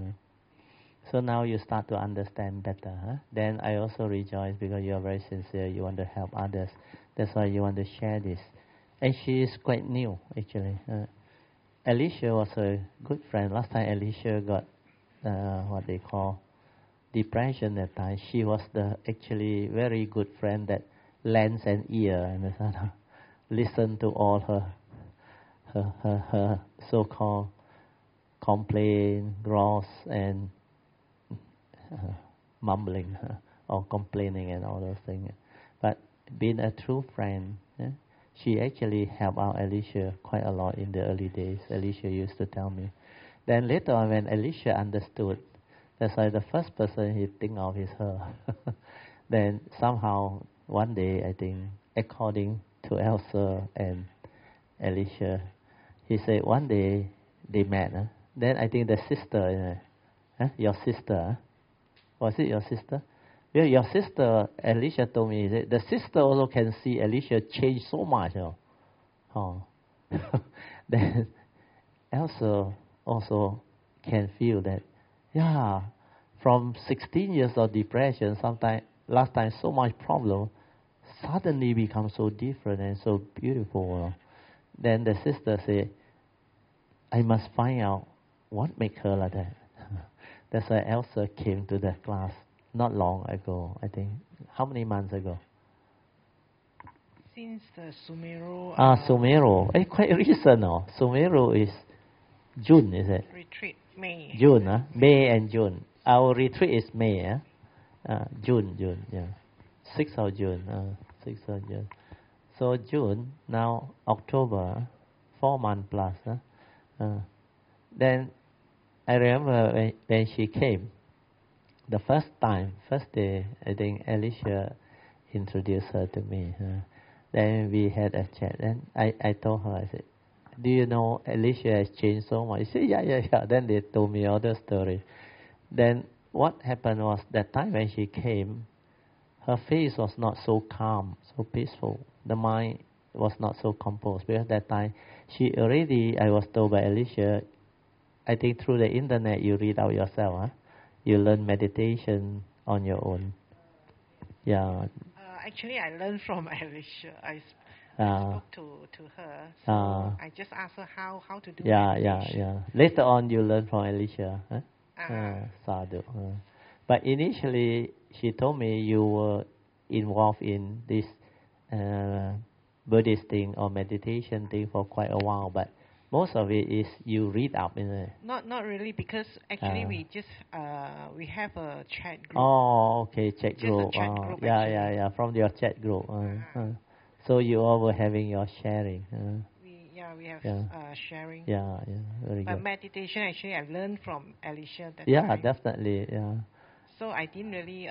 So now you start to understand better. Then I also rejoice because you are very sincere. You want to help others. That's why you want to share this. And she is quite new, actually. Alicia was a good friend. Last time Alicia got what they call depression that time. She was the actually very good friend that lends an ear and listen to all her so-called complaint, gross, and mumbling or complaining and all those things. But being a true friend, she actually helped out Alicia quite a lot in the early days. Alicia used to tell me. Then later on when Alicia understood, that's why the first person he think of is her. Then somehow one day, I think, according to Elsa and Alicia, he said one day they met. Then I think the sister, your sister, was it your sister? Yeah, your sister, Alicia told me, that the sister also can see Alicia change so much. Then Elsa also can feel that, from 16 years of depression, last time so much problem, suddenly become so different and so beautiful. Then the sister said, I must find out what makes her like that. That's why Elsa came to the class not long ago, I think. How many months ago? Since the Sumeru... Sumeru. Quite recent. Sumeru is June, is it? Retreat, May. June, May and June. Our retreat is May, June, yeah. 6th of June, 6th of June. So June, now October, 4 months plus. Then I remember when she came, the first day, I think Alicia introduced her to me. Then we had a chat. Then I told her, I said, do you know Alicia has changed so much? She said, yeah. Then they told me all the story. Then what happened was that time when she came, her face was not so calm, so peaceful. The mind was not so composed. Because that time, I was told by Alicia, I think through the internet you read out yourself. You learn meditation on your own. Yeah. Actually, I learned from Alicia. I spoke to her. So I just asked her how to do meditation. Yeah. Later on, you learn from Alicia. Sadhu. But initially, she told me you were involved in this Buddhist thing or meditation thing for quite a while. But Most of it is you read up, isn't it? Not really, because actually we just we have a chat group. Oh, okay, chat Just a group. chat group, Yeah, actually. yeah, from your chat group. So you all were having your sharing. We have sharing. Yeah, very But good. meditation, actually, I learned from Alicia that Yeah, time. definitely. Yeah. So I didn't really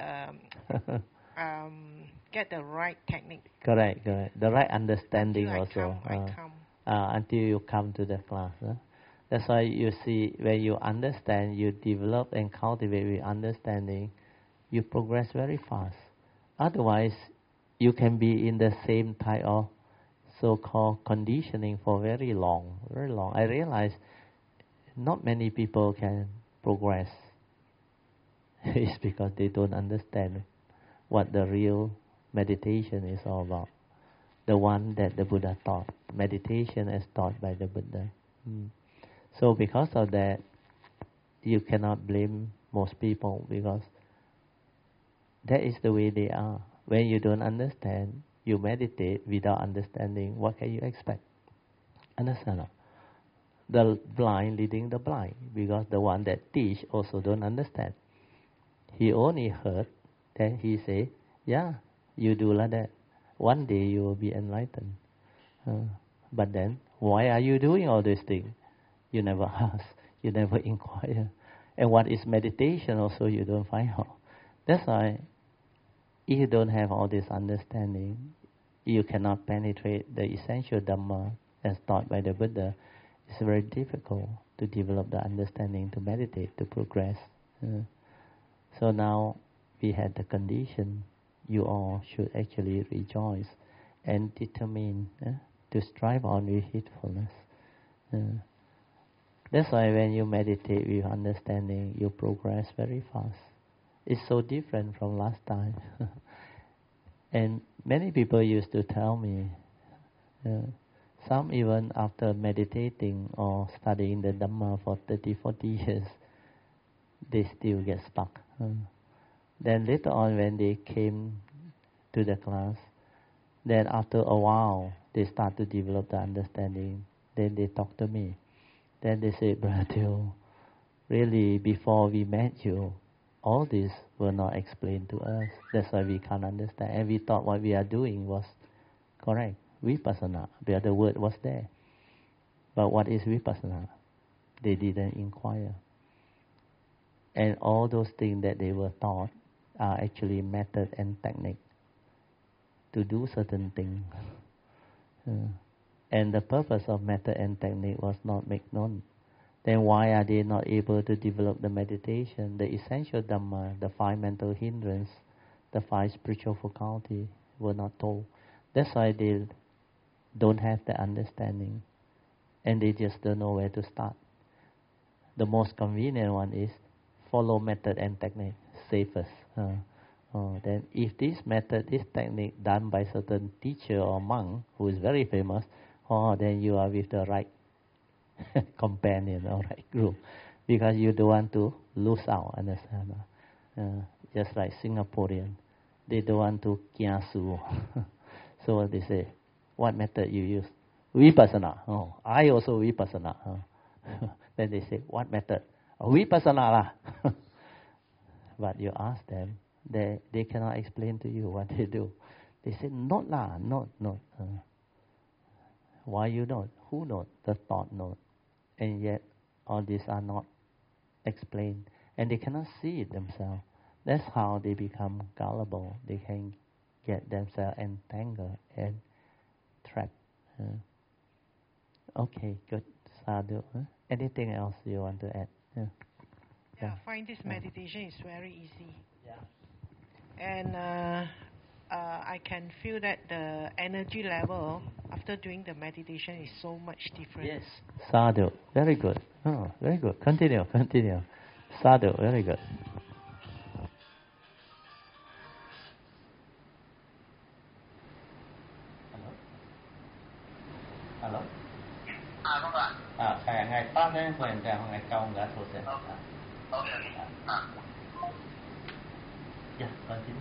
get the right technique. Correct. The right understanding Until also. I come. Until you come to the class. That's why you see, when you understand, you develop and cultivate with understanding, you progress very fast. Otherwise, you can be in the same type of so-called conditioning for very long. I realize not many people can progress. It's because they don't understand what the real meditation is all about. The one that the Buddha taught. Meditation as taught by the Buddha. So because of that, you cannot blame most people, because that is the way they are. When you don't understand, you meditate without understanding, what can you expect? Understand? The blind leading the blind, because the one that teach also don't understand. He only heard, then he say, yeah, you do like that. One day you will be enlightened. But then, why are you doing all these things? You never ask, you never inquire. And what is meditation also you don't find out. That's why, if you don't have all this understanding, you cannot penetrate the essential Dhamma as taught by the Buddha. It's very difficult to develop the understanding, to meditate, to progress. So now we had the condition. You all should actually rejoice and determine to strive on with heedfulness. That's why when you meditate with understanding, you progress very fast. It's so different from last time. And many people used to tell me, some even after meditating or studying the Dhamma for 30, 40 years, they still get stuck. Then later on, when they came to the class, then after a while, they start to develop the understanding. Then they talk to me. Then they say, Brother Teo, really, before we met you, all this were not explained to us. That's why we can't understand. And we thought what we are doing was correct. Vipassana, the other word was there. But what is Vipassana? They didn't inquire. And all those things that they were taught are actually method and technique to do certain things. And the purpose of method and technique was not made known. Then why are they not able to develop the meditation, the essential Dhamma, the 5 mental hindrance, the 5 spiritual faculty were not told? That's why they don't have the understanding, and they just don't know where to start. The most convenient one is follow method and technique, safest. Then if this method, this technique done by certain teacher or monk who is very famous, then you are with the right companion or right group, because you don't want to lose out, understand? Just like Singaporean, they don't want to kiasu. So they say, what method you use? Vipassana. I also Vipassana. Then they say, what method? Vipassana lah. But you ask them, they cannot explain to you what they do. They say, not lah, not. Why you not? Who not? The thought not. And yet, all these are not explained. And they cannot see it themselves. That's how they become gullible. They can get themselves entangled and trapped. Okay, good. Sadhu. Anything else you want to add? I find this meditation is very easy. Yeah. And I can feel that the energy level after doing the meditation is so much different. Yes. Sadhu. Very good. Very good. Continue. Sadhu. Very good. Hello? Vâng ạ. Ngày Pháp đấy, ngày Công đã thuộc rồi. Okay. Yeah, continue.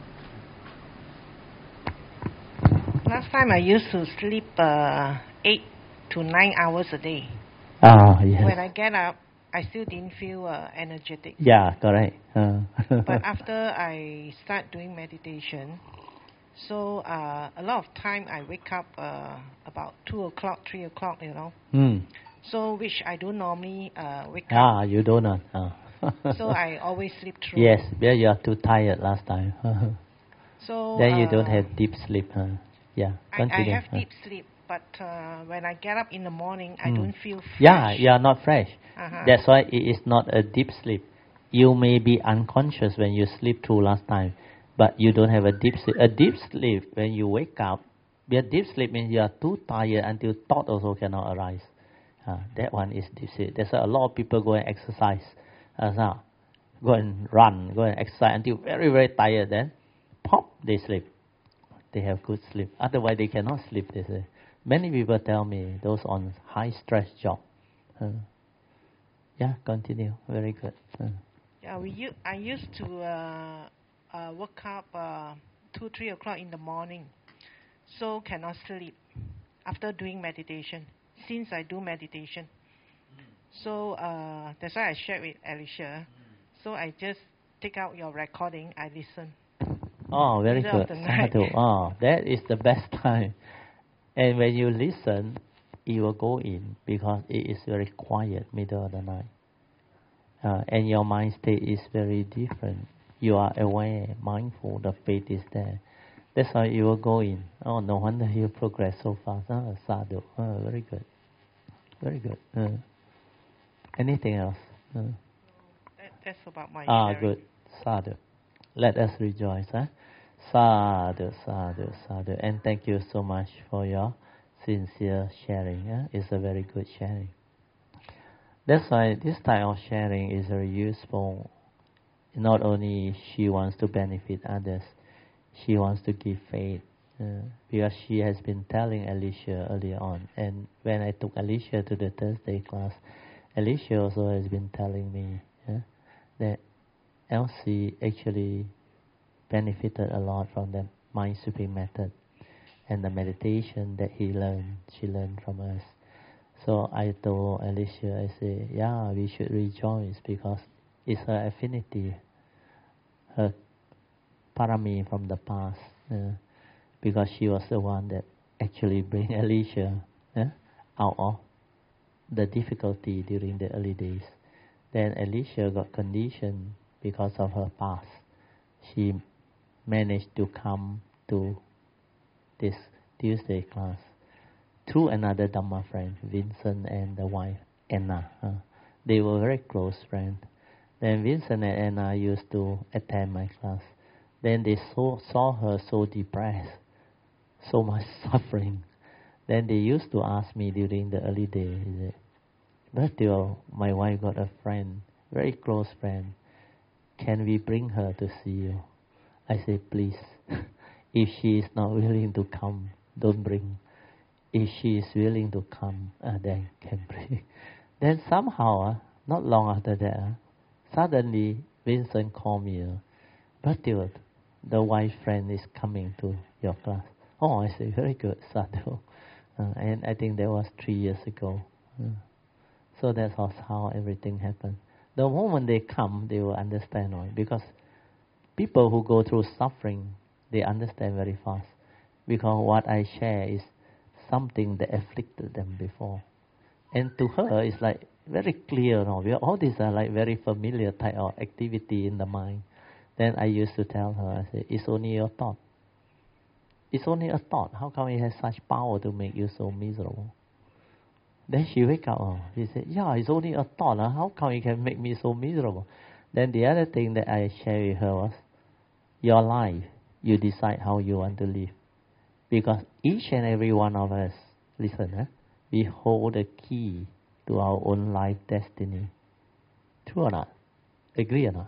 Last time I used to sleep 8 to 9 hours a day. Yes. When I get up, I still didn't feel energetic. Yeah, correct. But after I start doing meditation, so a lot of time I wake up about 2 o'clock, 3 o'clock, So which I don't normally wake up. You do not. So I always sleep through. Yes, you are too tired last time. So then you don't have deep sleep. Yeah, continue. I have deep sleep, but when I get up in the morning, I don't feel fresh. Yeah, you are not fresh. Uh-huh. That's why it is not a deep sleep. You may be unconscious when you sleep through last time, but you don't have a deep sleep. A deep sleep, when you wake up, deep sleep means you are too tired until thought also cannot arise. That one is deep sleep. That's why a lot of people go and exercise. Go and run, go and exercise until very, very tired. Then, pop, they sleep. They have good sleep. Otherwise, they cannot sleep, they say. Many people tell me, those on high-stress job. Yeah, continue. Very good. Yeah, I used to wake up 2, 3 o'clock in the morning, so cannot sleep after doing meditation. Since I do meditation, so that's why I shared with Alicia. So I just take out your recording. I listen. Oh, very good. Sadhu. Oh, that is the best time. And when you listen, it will go in because it is very quiet middle of the night. And your mind state is very different. You are aware, mindful, the faith is there. That's how you will go in. Oh, no wonder you progress so fast. Sadhu. Very good. Very good. Anything else? That's about my sharing. Good. Sadhu. Let us rejoice. Sadhu, sadhu, sadhu. And thank you so much for your sincere sharing. It's a very good sharing. That's why this type of sharing is very useful. Not only she wants to benefit others, she wants to give faith. Because she has been telling Alicia earlier on. And when I took Alicia to the Thursday class, Alicia also has been telling me that Elsie actually benefited a lot from the mind sweeping method and the meditation that she learned from us. So I told Alicia, I say, yeah, we should rejoice because it's her affinity, her parami from the past, because she was the one that actually bring Alicia out of the difficulty during the early days. Then Alicia got conditioned because of her past. She managed to come to this Tuesday class through another Dhamma friend, Vincent and the wife, Anna. They were very close friends. Then Vincent and Anna used to attend my class. Then they saw her so depressed, so much suffering. Then they used to ask me during the early days, Bertil, my wife got a friend, very close friend. Can we bring her to see you? I say, please. If she is not willing to come, don't bring. If she is willing to come, then can bring. Then somehow, not long after that, suddenly Vincent called me. Bertil, the wife friend is coming to your class. Oh, I say, very good, Sadhu. And I think that was 3 years ago. So that's how everything happened. The moment they come, they will understand, right? Because people who go through suffering, they understand very fast. Because what I share is something that afflicted them before. And to her, it's like very clear. No? All these are like very familiar type of activity in the mind. Then I used to tell her, I say, it's only your thought. It's only a thought. How come it has such power to make you so miserable? Then she wake up. She said, yeah, it's only a thought. How come it can make me so miserable? Then the other thing that I shared with her was, your life, you decide how you want to live. Because each and every one of us, listen, we hold the key to our own life destiny. True or not? Agree or not?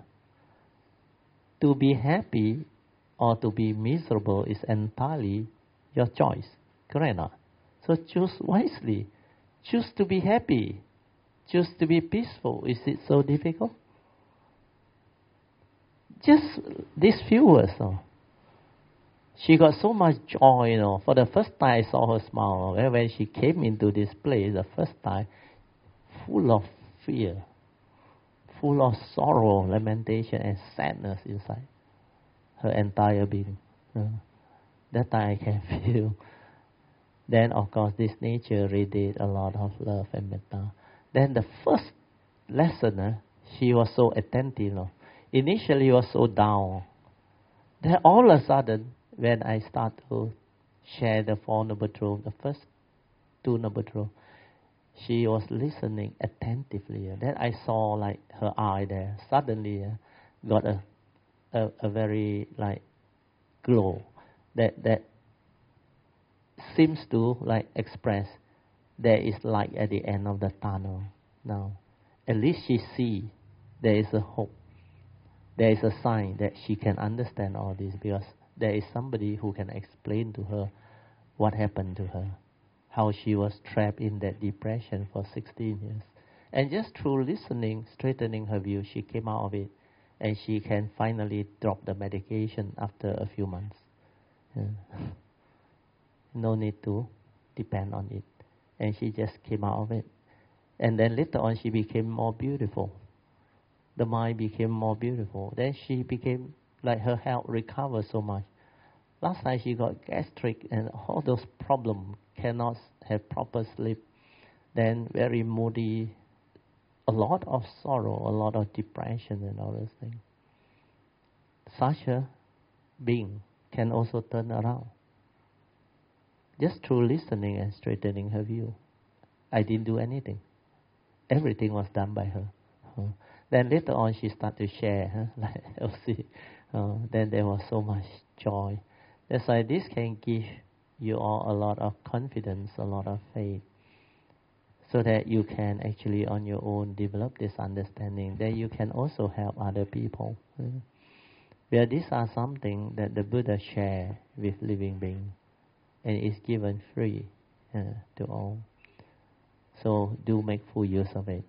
To be happy or to be miserable is entirely your choice. Correct or not? So choose wisely. Choose to be happy. Choose to be peaceful. Is it so difficult? Just these few words. She got so much joy, For the first time I saw her smile. When she came into this place, the first time, full of fear, full of sorrow, lamentation, and sadness inside her entire being. That time I can feel. Then, of course, this nature radiates a lot of love and metta. Then the first lesson, she was so attentive. Initially, she was so down. Then all of a sudden, when I start to share the Four Noble Truths, the first Two Noble Truths, she was listening attentively. Then I saw like her eye there. Suddenly, got a very like glow that seems to like express there is light at the end of the tunnel now. At least she see there is a hope. There is a sign that she can understand all this because there is somebody who can explain to her what happened to her, how she was trapped in that depression for 16 years. And just through listening, straightening her view, she came out of it. And she can finally drop the medication after a few months. No need to depend on it. And she just came out of it. And then later on, she became more beautiful. The mind became more beautiful. Then she became, like her health recovered so much. Last time she got gastric and all those problems, cannot have proper sleep. Then very moody, a lot of sorrow, a lot of depression and all those things. Such a being can also turn around. Just through listening and straightening her view. I didn't do anything. Everything was done by her. Then later on she started to share, like Elsie. Then there was so much joy. That's why this can give you all a lot of confidence, a lot of faith, so that you can actually on your own develop this understanding, that you can also help other people. Where these are something that the Buddha share with living beings and is given free to all. So do make full use of it.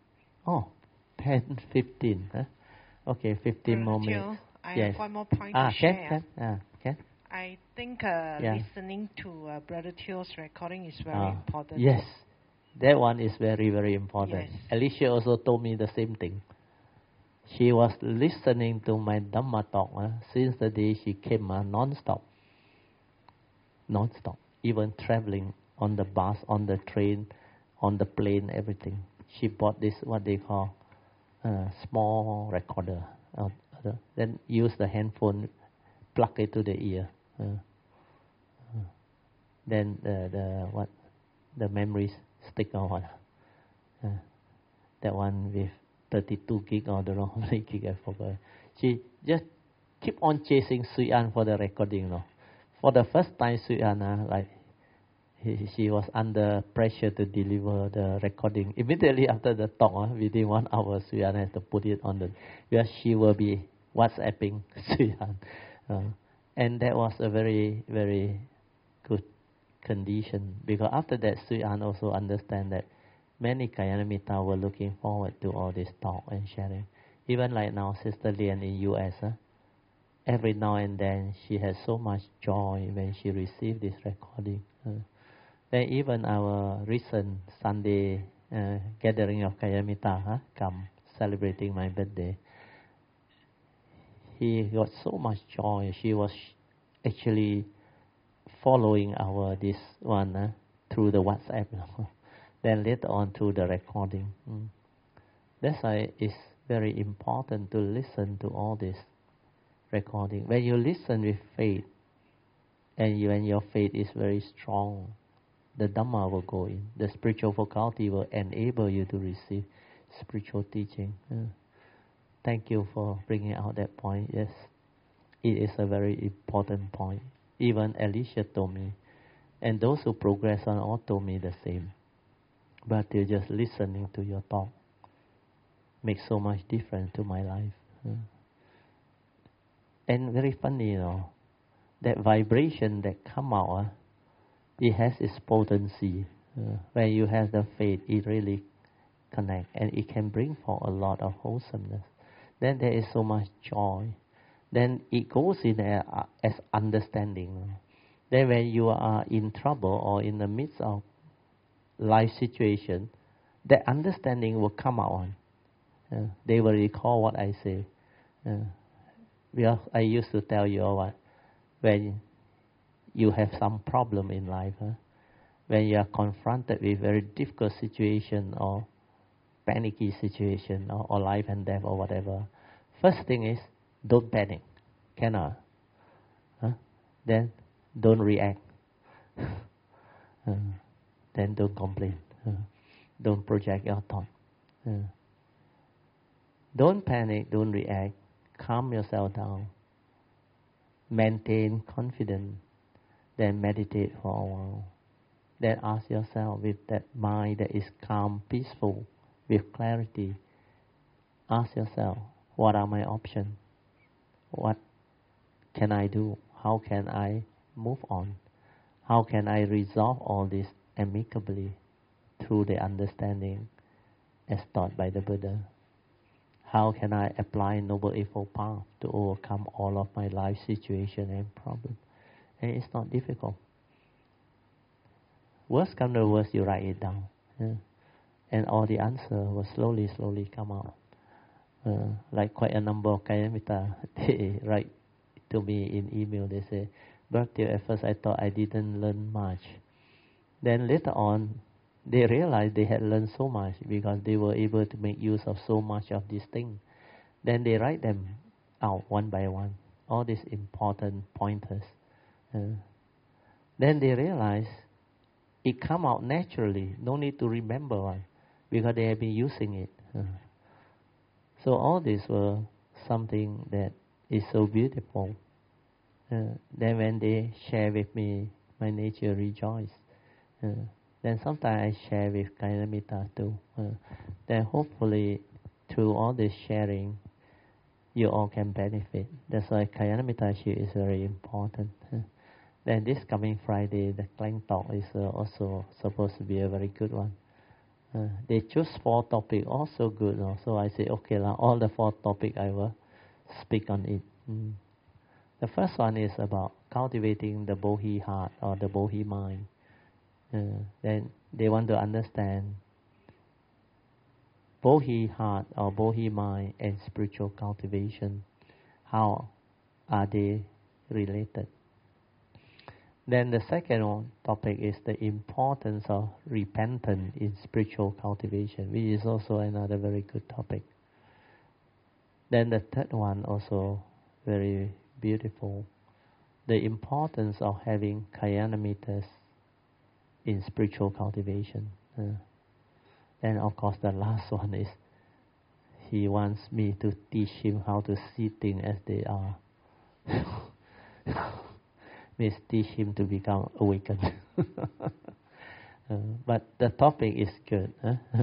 10:15. Okay, 15 more minutes. I Yes. have one more point to share. Can. I think listening to Brother Teo's recording is very important. Yes, that one is very, very important. Yes. Alicia also told me the same thing. She was listening to my Dhamma talk since the day she came non-stop. Non-stop. Even traveling on the bus, on the train, on the plane, everything. She bought this, what they call, small recorder. Then use the handphone, plug it to the ear. Then the memories stick on. That one with 32 gig or the wrong gig, I forgot. She just keep on chasing Sui An for the recording. For the first time, Sui An, like she was under pressure to deliver the recording. Immediately after the talk, within 1 hour, Sui An has to put it on because she will be WhatsApping Sui An. And that was a very, very good condition, because after that, Sui An also understand that many Kalyana were looking forward to all this talk and sharing. Even like now, Sister Lian in U.S., every now and then she has so much joy when she received this recording. Then even our recent Sunday gathering of Kalyana come celebrating my birthday, he got so much joy. She was actually following this one through the WhatsApp. Then later on through the recording. That's why it's very important to listen to all this recording. When you listen with faith, and when your faith is very strong, the Dhamma will go in. The spiritual faculty will enable you to receive spiritual teaching. Thank you for bringing out that point. Yes, it is a very important point. Even Alicia told me, and those who progress on all told me the same. But they're just listening to your talk makes so much difference to my life. And very funny, that vibration that come out, it has its potency. When you have the faith, it really connect, and it can bring forth a lot of wholesomeness. Then there is so much joy. Then it goes in as understanding. Then when you are in trouble or in the midst of life situation, that understanding will come out. They will recall what I say. I used to tell you what, when you have some problem in life, when you are confronted with very difficult situation or panicky situation or life and death or whatever, first thing is don't panic. Cannot. Then don't react. Then don't complain. Don't project your thought. Don't panic, don't react. Calm yourself down. Maintain confidence. Then meditate for a while. Then ask yourself, with that mind that is calm, peaceful, with clarity, ask yourself, what are my options? What can I do? How can I move on? How can I resolve all this amicably through the understanding as taught by the Buddha? How can I apply Noble Eightfold Path to overcome all of my life situation and problems? And it's not difficult. Worst come to worst, you write it down. And all the answer will slowly come out. Like quite a number of Kayamita, they write to me in email, they say, Bhakti, at first I thought I didn't learn much. Then later on, they realized they had learned so much because they were able to make use of so much of these things. Then they write them out one by one, all these important pointers. Then they realize it come out naturally, no need to remember one, because they have been using it. So all this were something that is so beautiful. Then when they share with me, my nature rejoice. Then sometimes I share with Kayamita too. Then hopefully through all this sharing, you all can benefit. That's why Kayamita is very important. Then this coming Friday, the Klang Talk is also supposed to be a very good one. They choose 4 topics, also good. So I say, okay, all the 4 topics I will speak on it. The first one is about cultivating the Bodhi heart or the Bodhi mind. Then they want to understand Bodhi heart or Bodhi mind and spiritual cultivation. How are they related? Then the second topic is the importance of repentance in spiritual cultivation, which is also another very good topic. Then the third one also very beautiful, the importance of having Kalyana in spiritual cultivation. And of course the last one is he wants me to teach him how to see things as they are. Means teach him to become awakened. But the topic is good.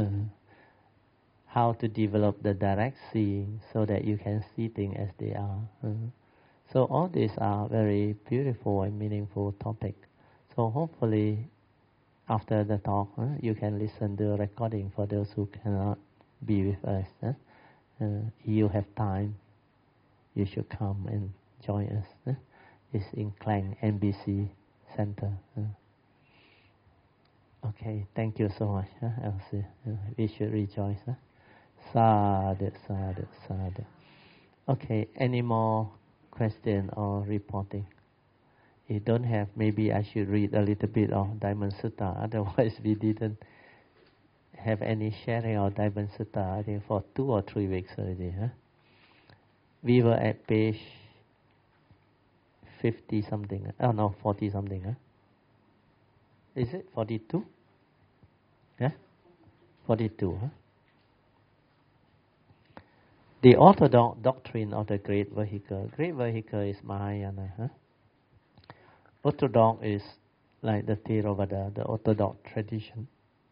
How to develop the direct seeing so that you can see things as they are. So all these are very beautiful and meaningful topics. So hopefully after the talk, you can listen to the recording for those who cannot be with us. You have time, you should come and join us. It's in Klang NBC Center. Okay, thank you so much, Elsie. We should rejoice. Sadhu, sadhu, sadhu. Okay, any more question or reporting? If you don't have, maybe I should read a little bit of Diamond Sutta. Otherwise, we didn't have any sharing of Diamond Sutta, I think, for 2 or 3 weeks already. We were at page 50 something. Oh no, 40 something. Is it 42? Yeah? 42. The orthodox doctrine of the great vehicle. Great vehicle is Mahayana. Orthodox is like the Theravada, the orthodox tradition.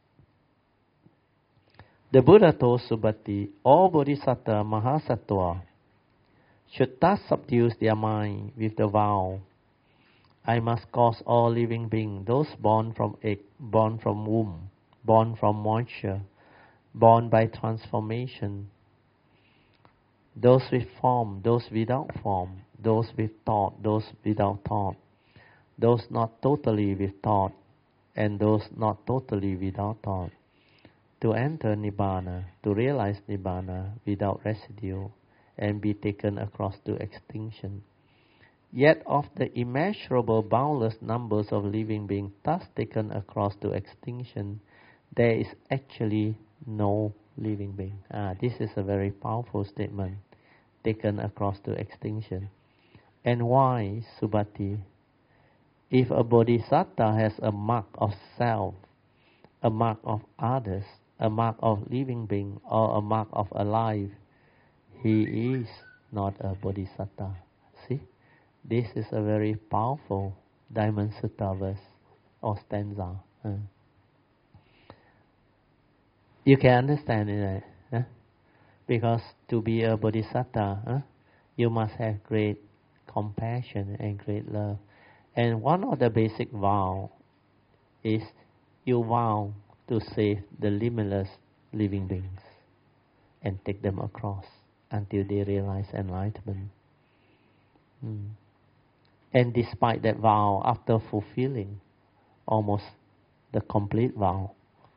The Buddha told Subhati, all bodhisattva mahasattva should thus subdue their mind with the vow, I must cause all living beings, those born from egg, born from womb, born from moisture, born by transformation, those with form, those without form, those with thought, those without thought, those not totally with thought, and those not totally without thought, to enter Nibbana, to realize Nibbana without residue and be taken across to extinction. Yet of the immeasurable boundless numbers of living beings thus taken across to extinction, there is actually no living being. This is a very powerful statement, taken across to extinction. And why, Subati? If a bodhisattva has a mark of self, a mark of others, a mark of living being, or a mark of alive, he is not a bodhisattva. See? This is a very powerful Diamond Sutta verse or stanza. You can understand it, because to be a bodhisattva, you must have great compassion and great love. And one of the basic vow is you vow to save the limitless living beings and take them across until they realize enlightenment. And despite that vow, after fulfilling almost the complete vow,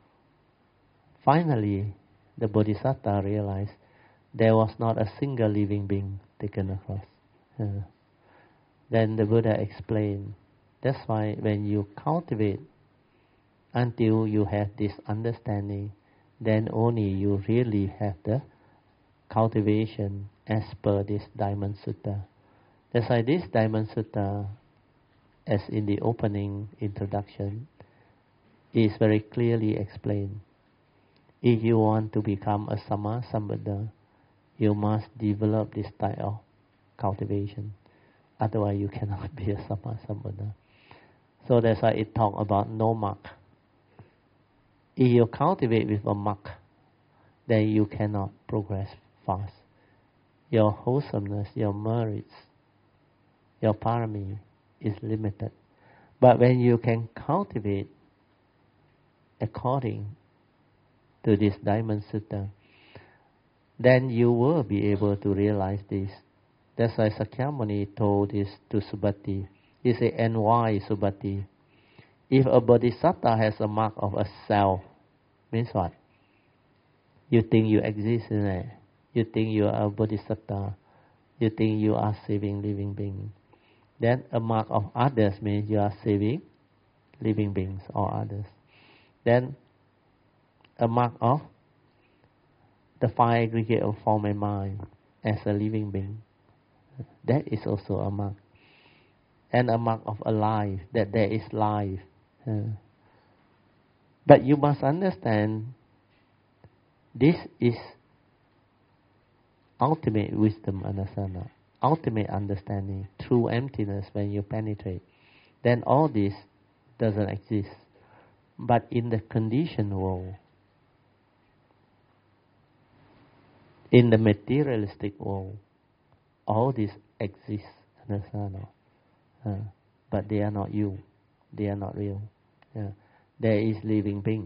finally the Bodhisattva realized there was not a single living being taken across. Then the Buddha explained, that's why when you cultivate until you have this understanding, then only you really have the cultivation as per this Diamond Sutta. That's why this Diamond Sutta, as in the opening introduction, is very clearly explained. If you want to become a Samma Sambuddha, you must develop this type of cultivation. Otherwise you cannot be a Samma Sambuddha. So that's why it talks about no mark. If you cultivate with a mark, then you cannot progress fast. Your wholesomeness, your merits, your parami is limited. But when you can cultivate according to this Diamond Sutta, then you will be able to realize this. That's why Sakyamuni told this to Subati. He said, and why, Subati? If a bodhisattva has a mark of a self, means what? You think you exist in it. You think you are a bodhisattva. You think you are saving living beings. Then a mark of others means you are saving living beings or others. Then a mark of the five aggregate of form and mind as a living being. That is also a mark. And a mark of alive, that there is life. But you must understand, this is ultimate wisdom, anasana, ultimate understanding, true emptiness when you penetrate. Then all this doesn't exist. But in the conditioned world, in the materialistic world, all this exists, anasana. But they are not you. They are not real. There is living being.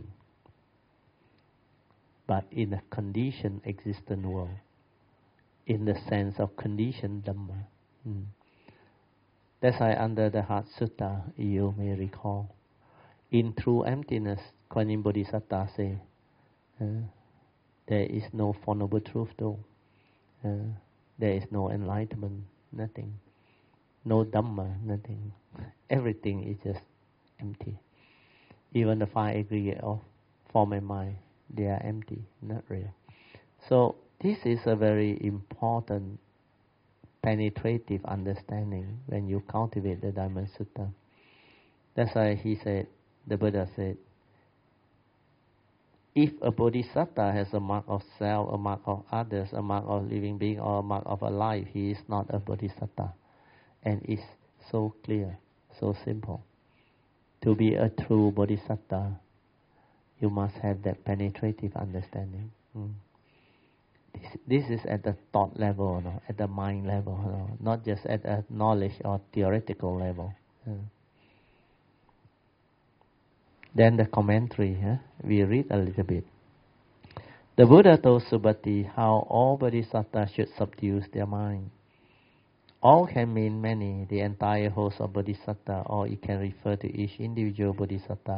But in a conditioned existent world, in the sense of conditioned Dhamma. That's why under the Heart Sutta, you may recall, in true emptiness, Kuan Yin Bodhisattva say, there is no Four Noble Truth though. There is no enlightenment, nothing. No Dhamma, nothing. Everything is just empty. Even the five aggregate of form and mind, they are empty, not real. So this is a very important penetrative understanding when you cultivate the Diamond Sutta. That's why he said, the Buddha said, if a bodhisattva has a mark of self, a mark of others, a mark of living being, or a mark of a life, he is not a bodhisattva. And it's so clear, so simple. To be a true bodhisattva, you must have that penetrative understanding. This is at the thought level, at the mind level, not just at a knowledge or theoretical level. Then the commentary, we read a little bit. The Buddha told Subati how all bodhisattvas should subdue their mind. All can mean many, the entire host of bodhisattva, or it can refer to each individual bodhisattva,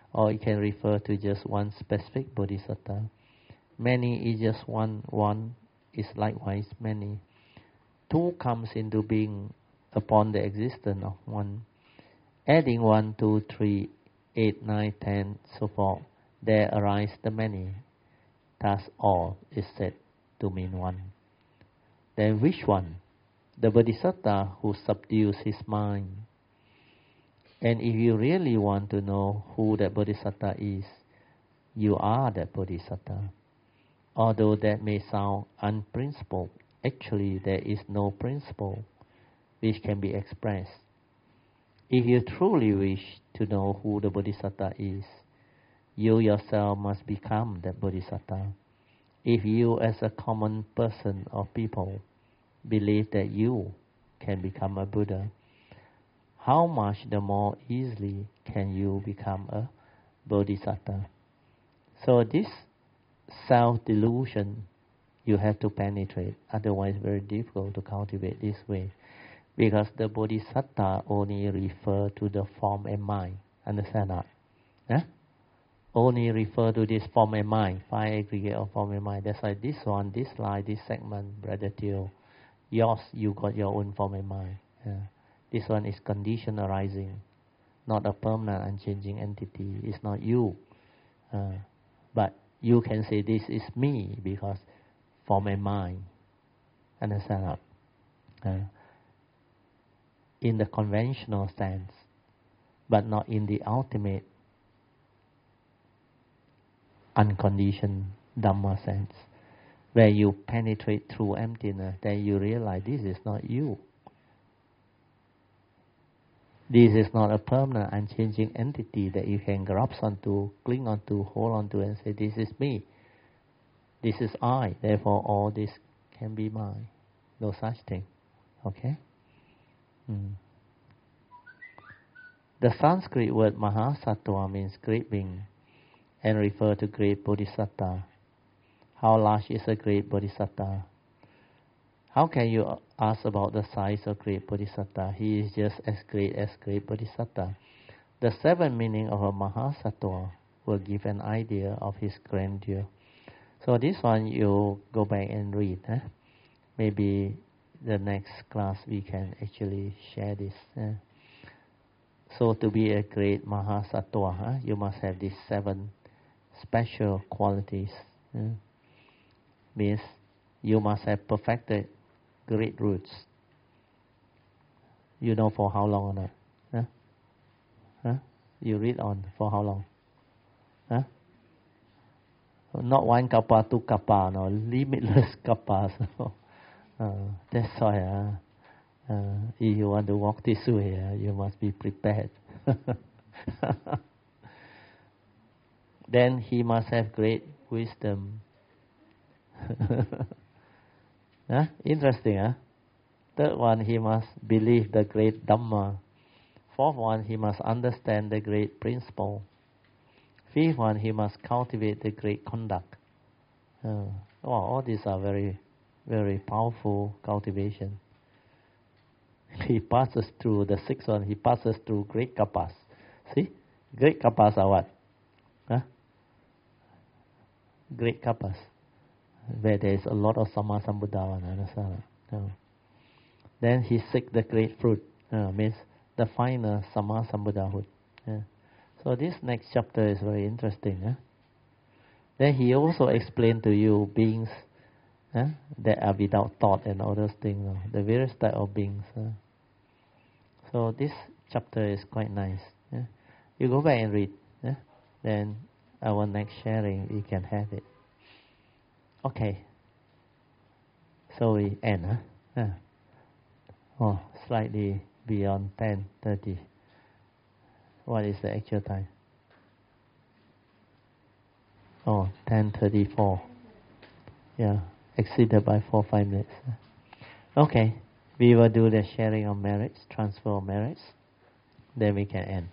or it can refer to just one specific bodhisattva. Many is just one, one is likewise many. Two comes into being upon the existence of one. Adding 1, 2, 3, 8, 9, 10, so forth, there arise the many. Thus all is said to mean one. Then which one? The bodhisattva who subdues his mind. And if you really want to know who that bodhisattva is, you are that bodhisattva. Although that may sound unprincipled, actually there is no principle which can be expressed. If you truly wish to know who the bodhisattva is, you yourself must become that bodhisattva. If you as a common person or people believe that you can become a Buddha, how much the more easily can you become a bodhisattva? So this self-delusion you have to penetrate, otherwise very difficult to cultivate this way. Because the bodhisattva only refer to the form and mind. Understand that? Yeah? Only refer to this form and mind, 5 aggregate of form and mind. That's why this one, this line, this segment, Brother Theo, yours, you got your own form and mind. Yeah. This one is condition arising, not a permanent, unchanging entity. It's not you. But you can say this is me because form and mind. Understand that? In the conventional sense, but not in the ultimate unconditioned Dhamma sense, where you penetrate through emptiness, then you realize this is not you. This is not a permanent, unchanging entity that you can grasp onto, cling onto, hold onto, and say, this is me. This is I. Therefore, all this can be mine. No such thing. Okay? The Sanskrit word Mahasattva means great being and refer to great bodhisattva. How large is a great bodhisattva? How can you ask about the size of great bodhisattva? He is just as great bodhisattva. The 7 meaning of a Mahasattva will give an idea of his grandeur. So this one you go back and read. Maybe the next class we can actually share this. So to be a great Mahasattva, you must have these 7 special qualities. Means you must have perfected great roots. You know for how long or not? You read on for how long? Not 1 kappa, 2 kappa, no, limitless kappas. That's why if you want to walk this way, you must be prepared. Then he must have great wisdom. Interesting, Third one, he must believe the great Dhamma. Fourth one, he must understand the great principle. Fifth one, he must cultivate the great conduct. All these are very, very powerful cultivation. He passes through the 6th one, he passes through great kappas. See? Great kappas are what? Great kappas. Where there is a lot of Samma Sambuddha. Then he seeks the great fruit. Means the final Samma Sambuddhahood. So this next chapter is very interesting. Then he also explained to you beings that are without thought and all those things. The various type of beings. So this chapter is quite nice. You go back and read. Then our next sharing, we can have it. Okay. So we end. Slightly beyond 10:30. What is the actual time? 10:34. Yeah, exceeded by 4-5 minutes. Okay, we will do the sharing of merits, transfer of merits. Then we can end.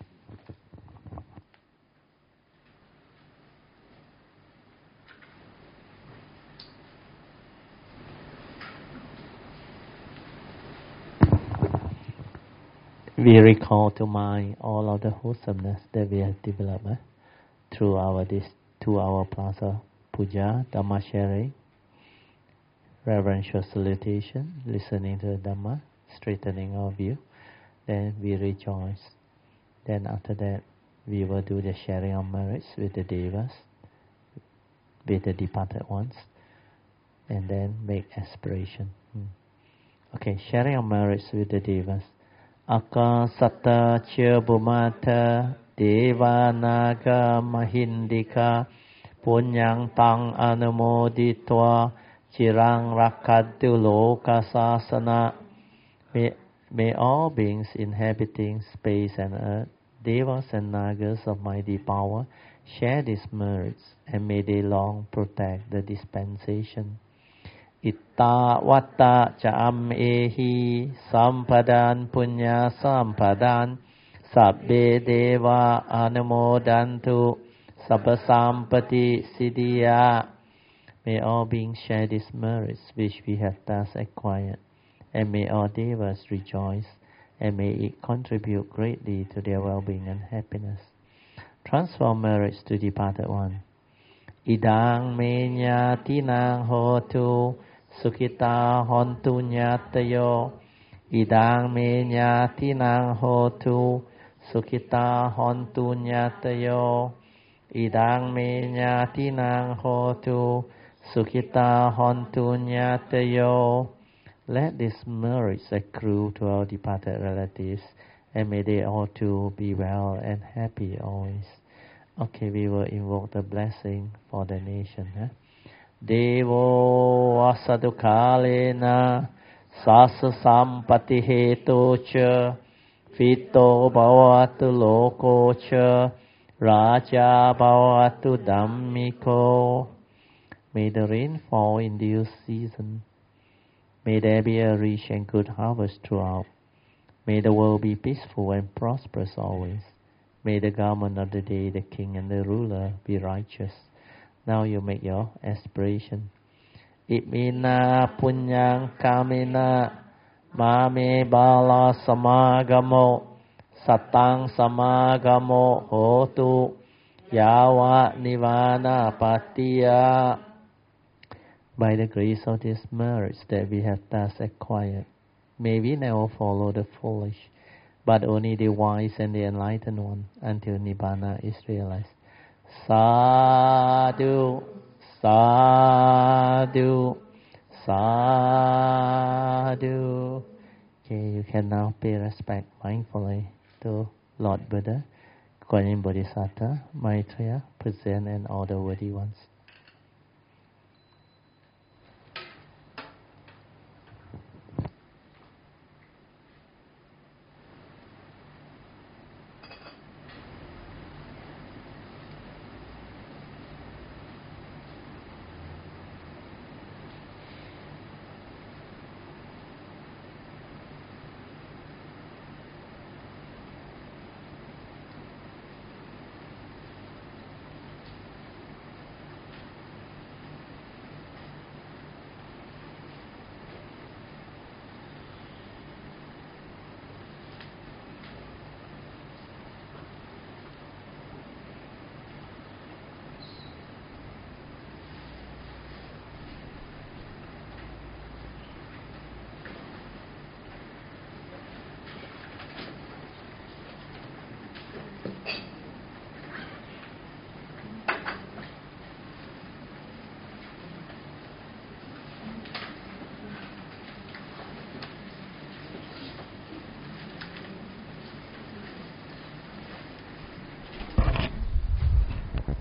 We recall to mind all of the wholesomeness that we have developed. through our 2-hour plaza puja, Dhamma sharing, reverential salutation, listening to the Dhamma, straightening our view. Then we rejoice. Then after that, we will do the sharing of merits with the devas, with the departed ones, and then make aspiration. Okay, sharing of merits with the devas. Akasata Chirabhumata Devanaga Mahindika Punyang Tang Anumoditwa Chirang Rakadu Lokasasana. May all beings inhabiting space and earth, devas and nagas of mighty power, share these merits, and may they long protect the dispensation. Itta vatta cham ehi sampadan punya sampadan sabbe deva anumodantu sabbasampati siddhya. May all beings share these merits which we have thus acquired, and may all devas rejoice, and may it contribute greatly to their well-being and happiness. Transform merits to departed one. Idang me nyatinang hotu Sukhita hontu nyatayo. Idang me nyatinang hotu Sukhita hontu nyatayo. Idang me nyatinang hotu Sukhita hontu nyatayo. Let these merits accrue to our departed relatives, and may they all too be well and happy always. Okay, we will invoke the blessing for the nation. Devo asadukalena sasa sampati heto cha fito bhavatu loko cha raja bhavatu dhammiko. May the rain fall in due season. May there be a rich and good harvest throughout. May the world be peaceful and prosperous always. May the government of the day, the king and the ruler, be righteous. Now you make your aspiration. Imina punyang kamina mame bala samagamo satang samagamo hotu yawa nivana patiya. By the grace of these merits that we have thus acquired, may we never follow the foolish, but only the wise and the enlightened one, until Nibbana is realized. Sadhu, sadhu, sadhu. Okay, you can now pay respect mindfully to Lord Buddha, Guanyin Bodhisattva, Maitreya, present, and all the worthy ones.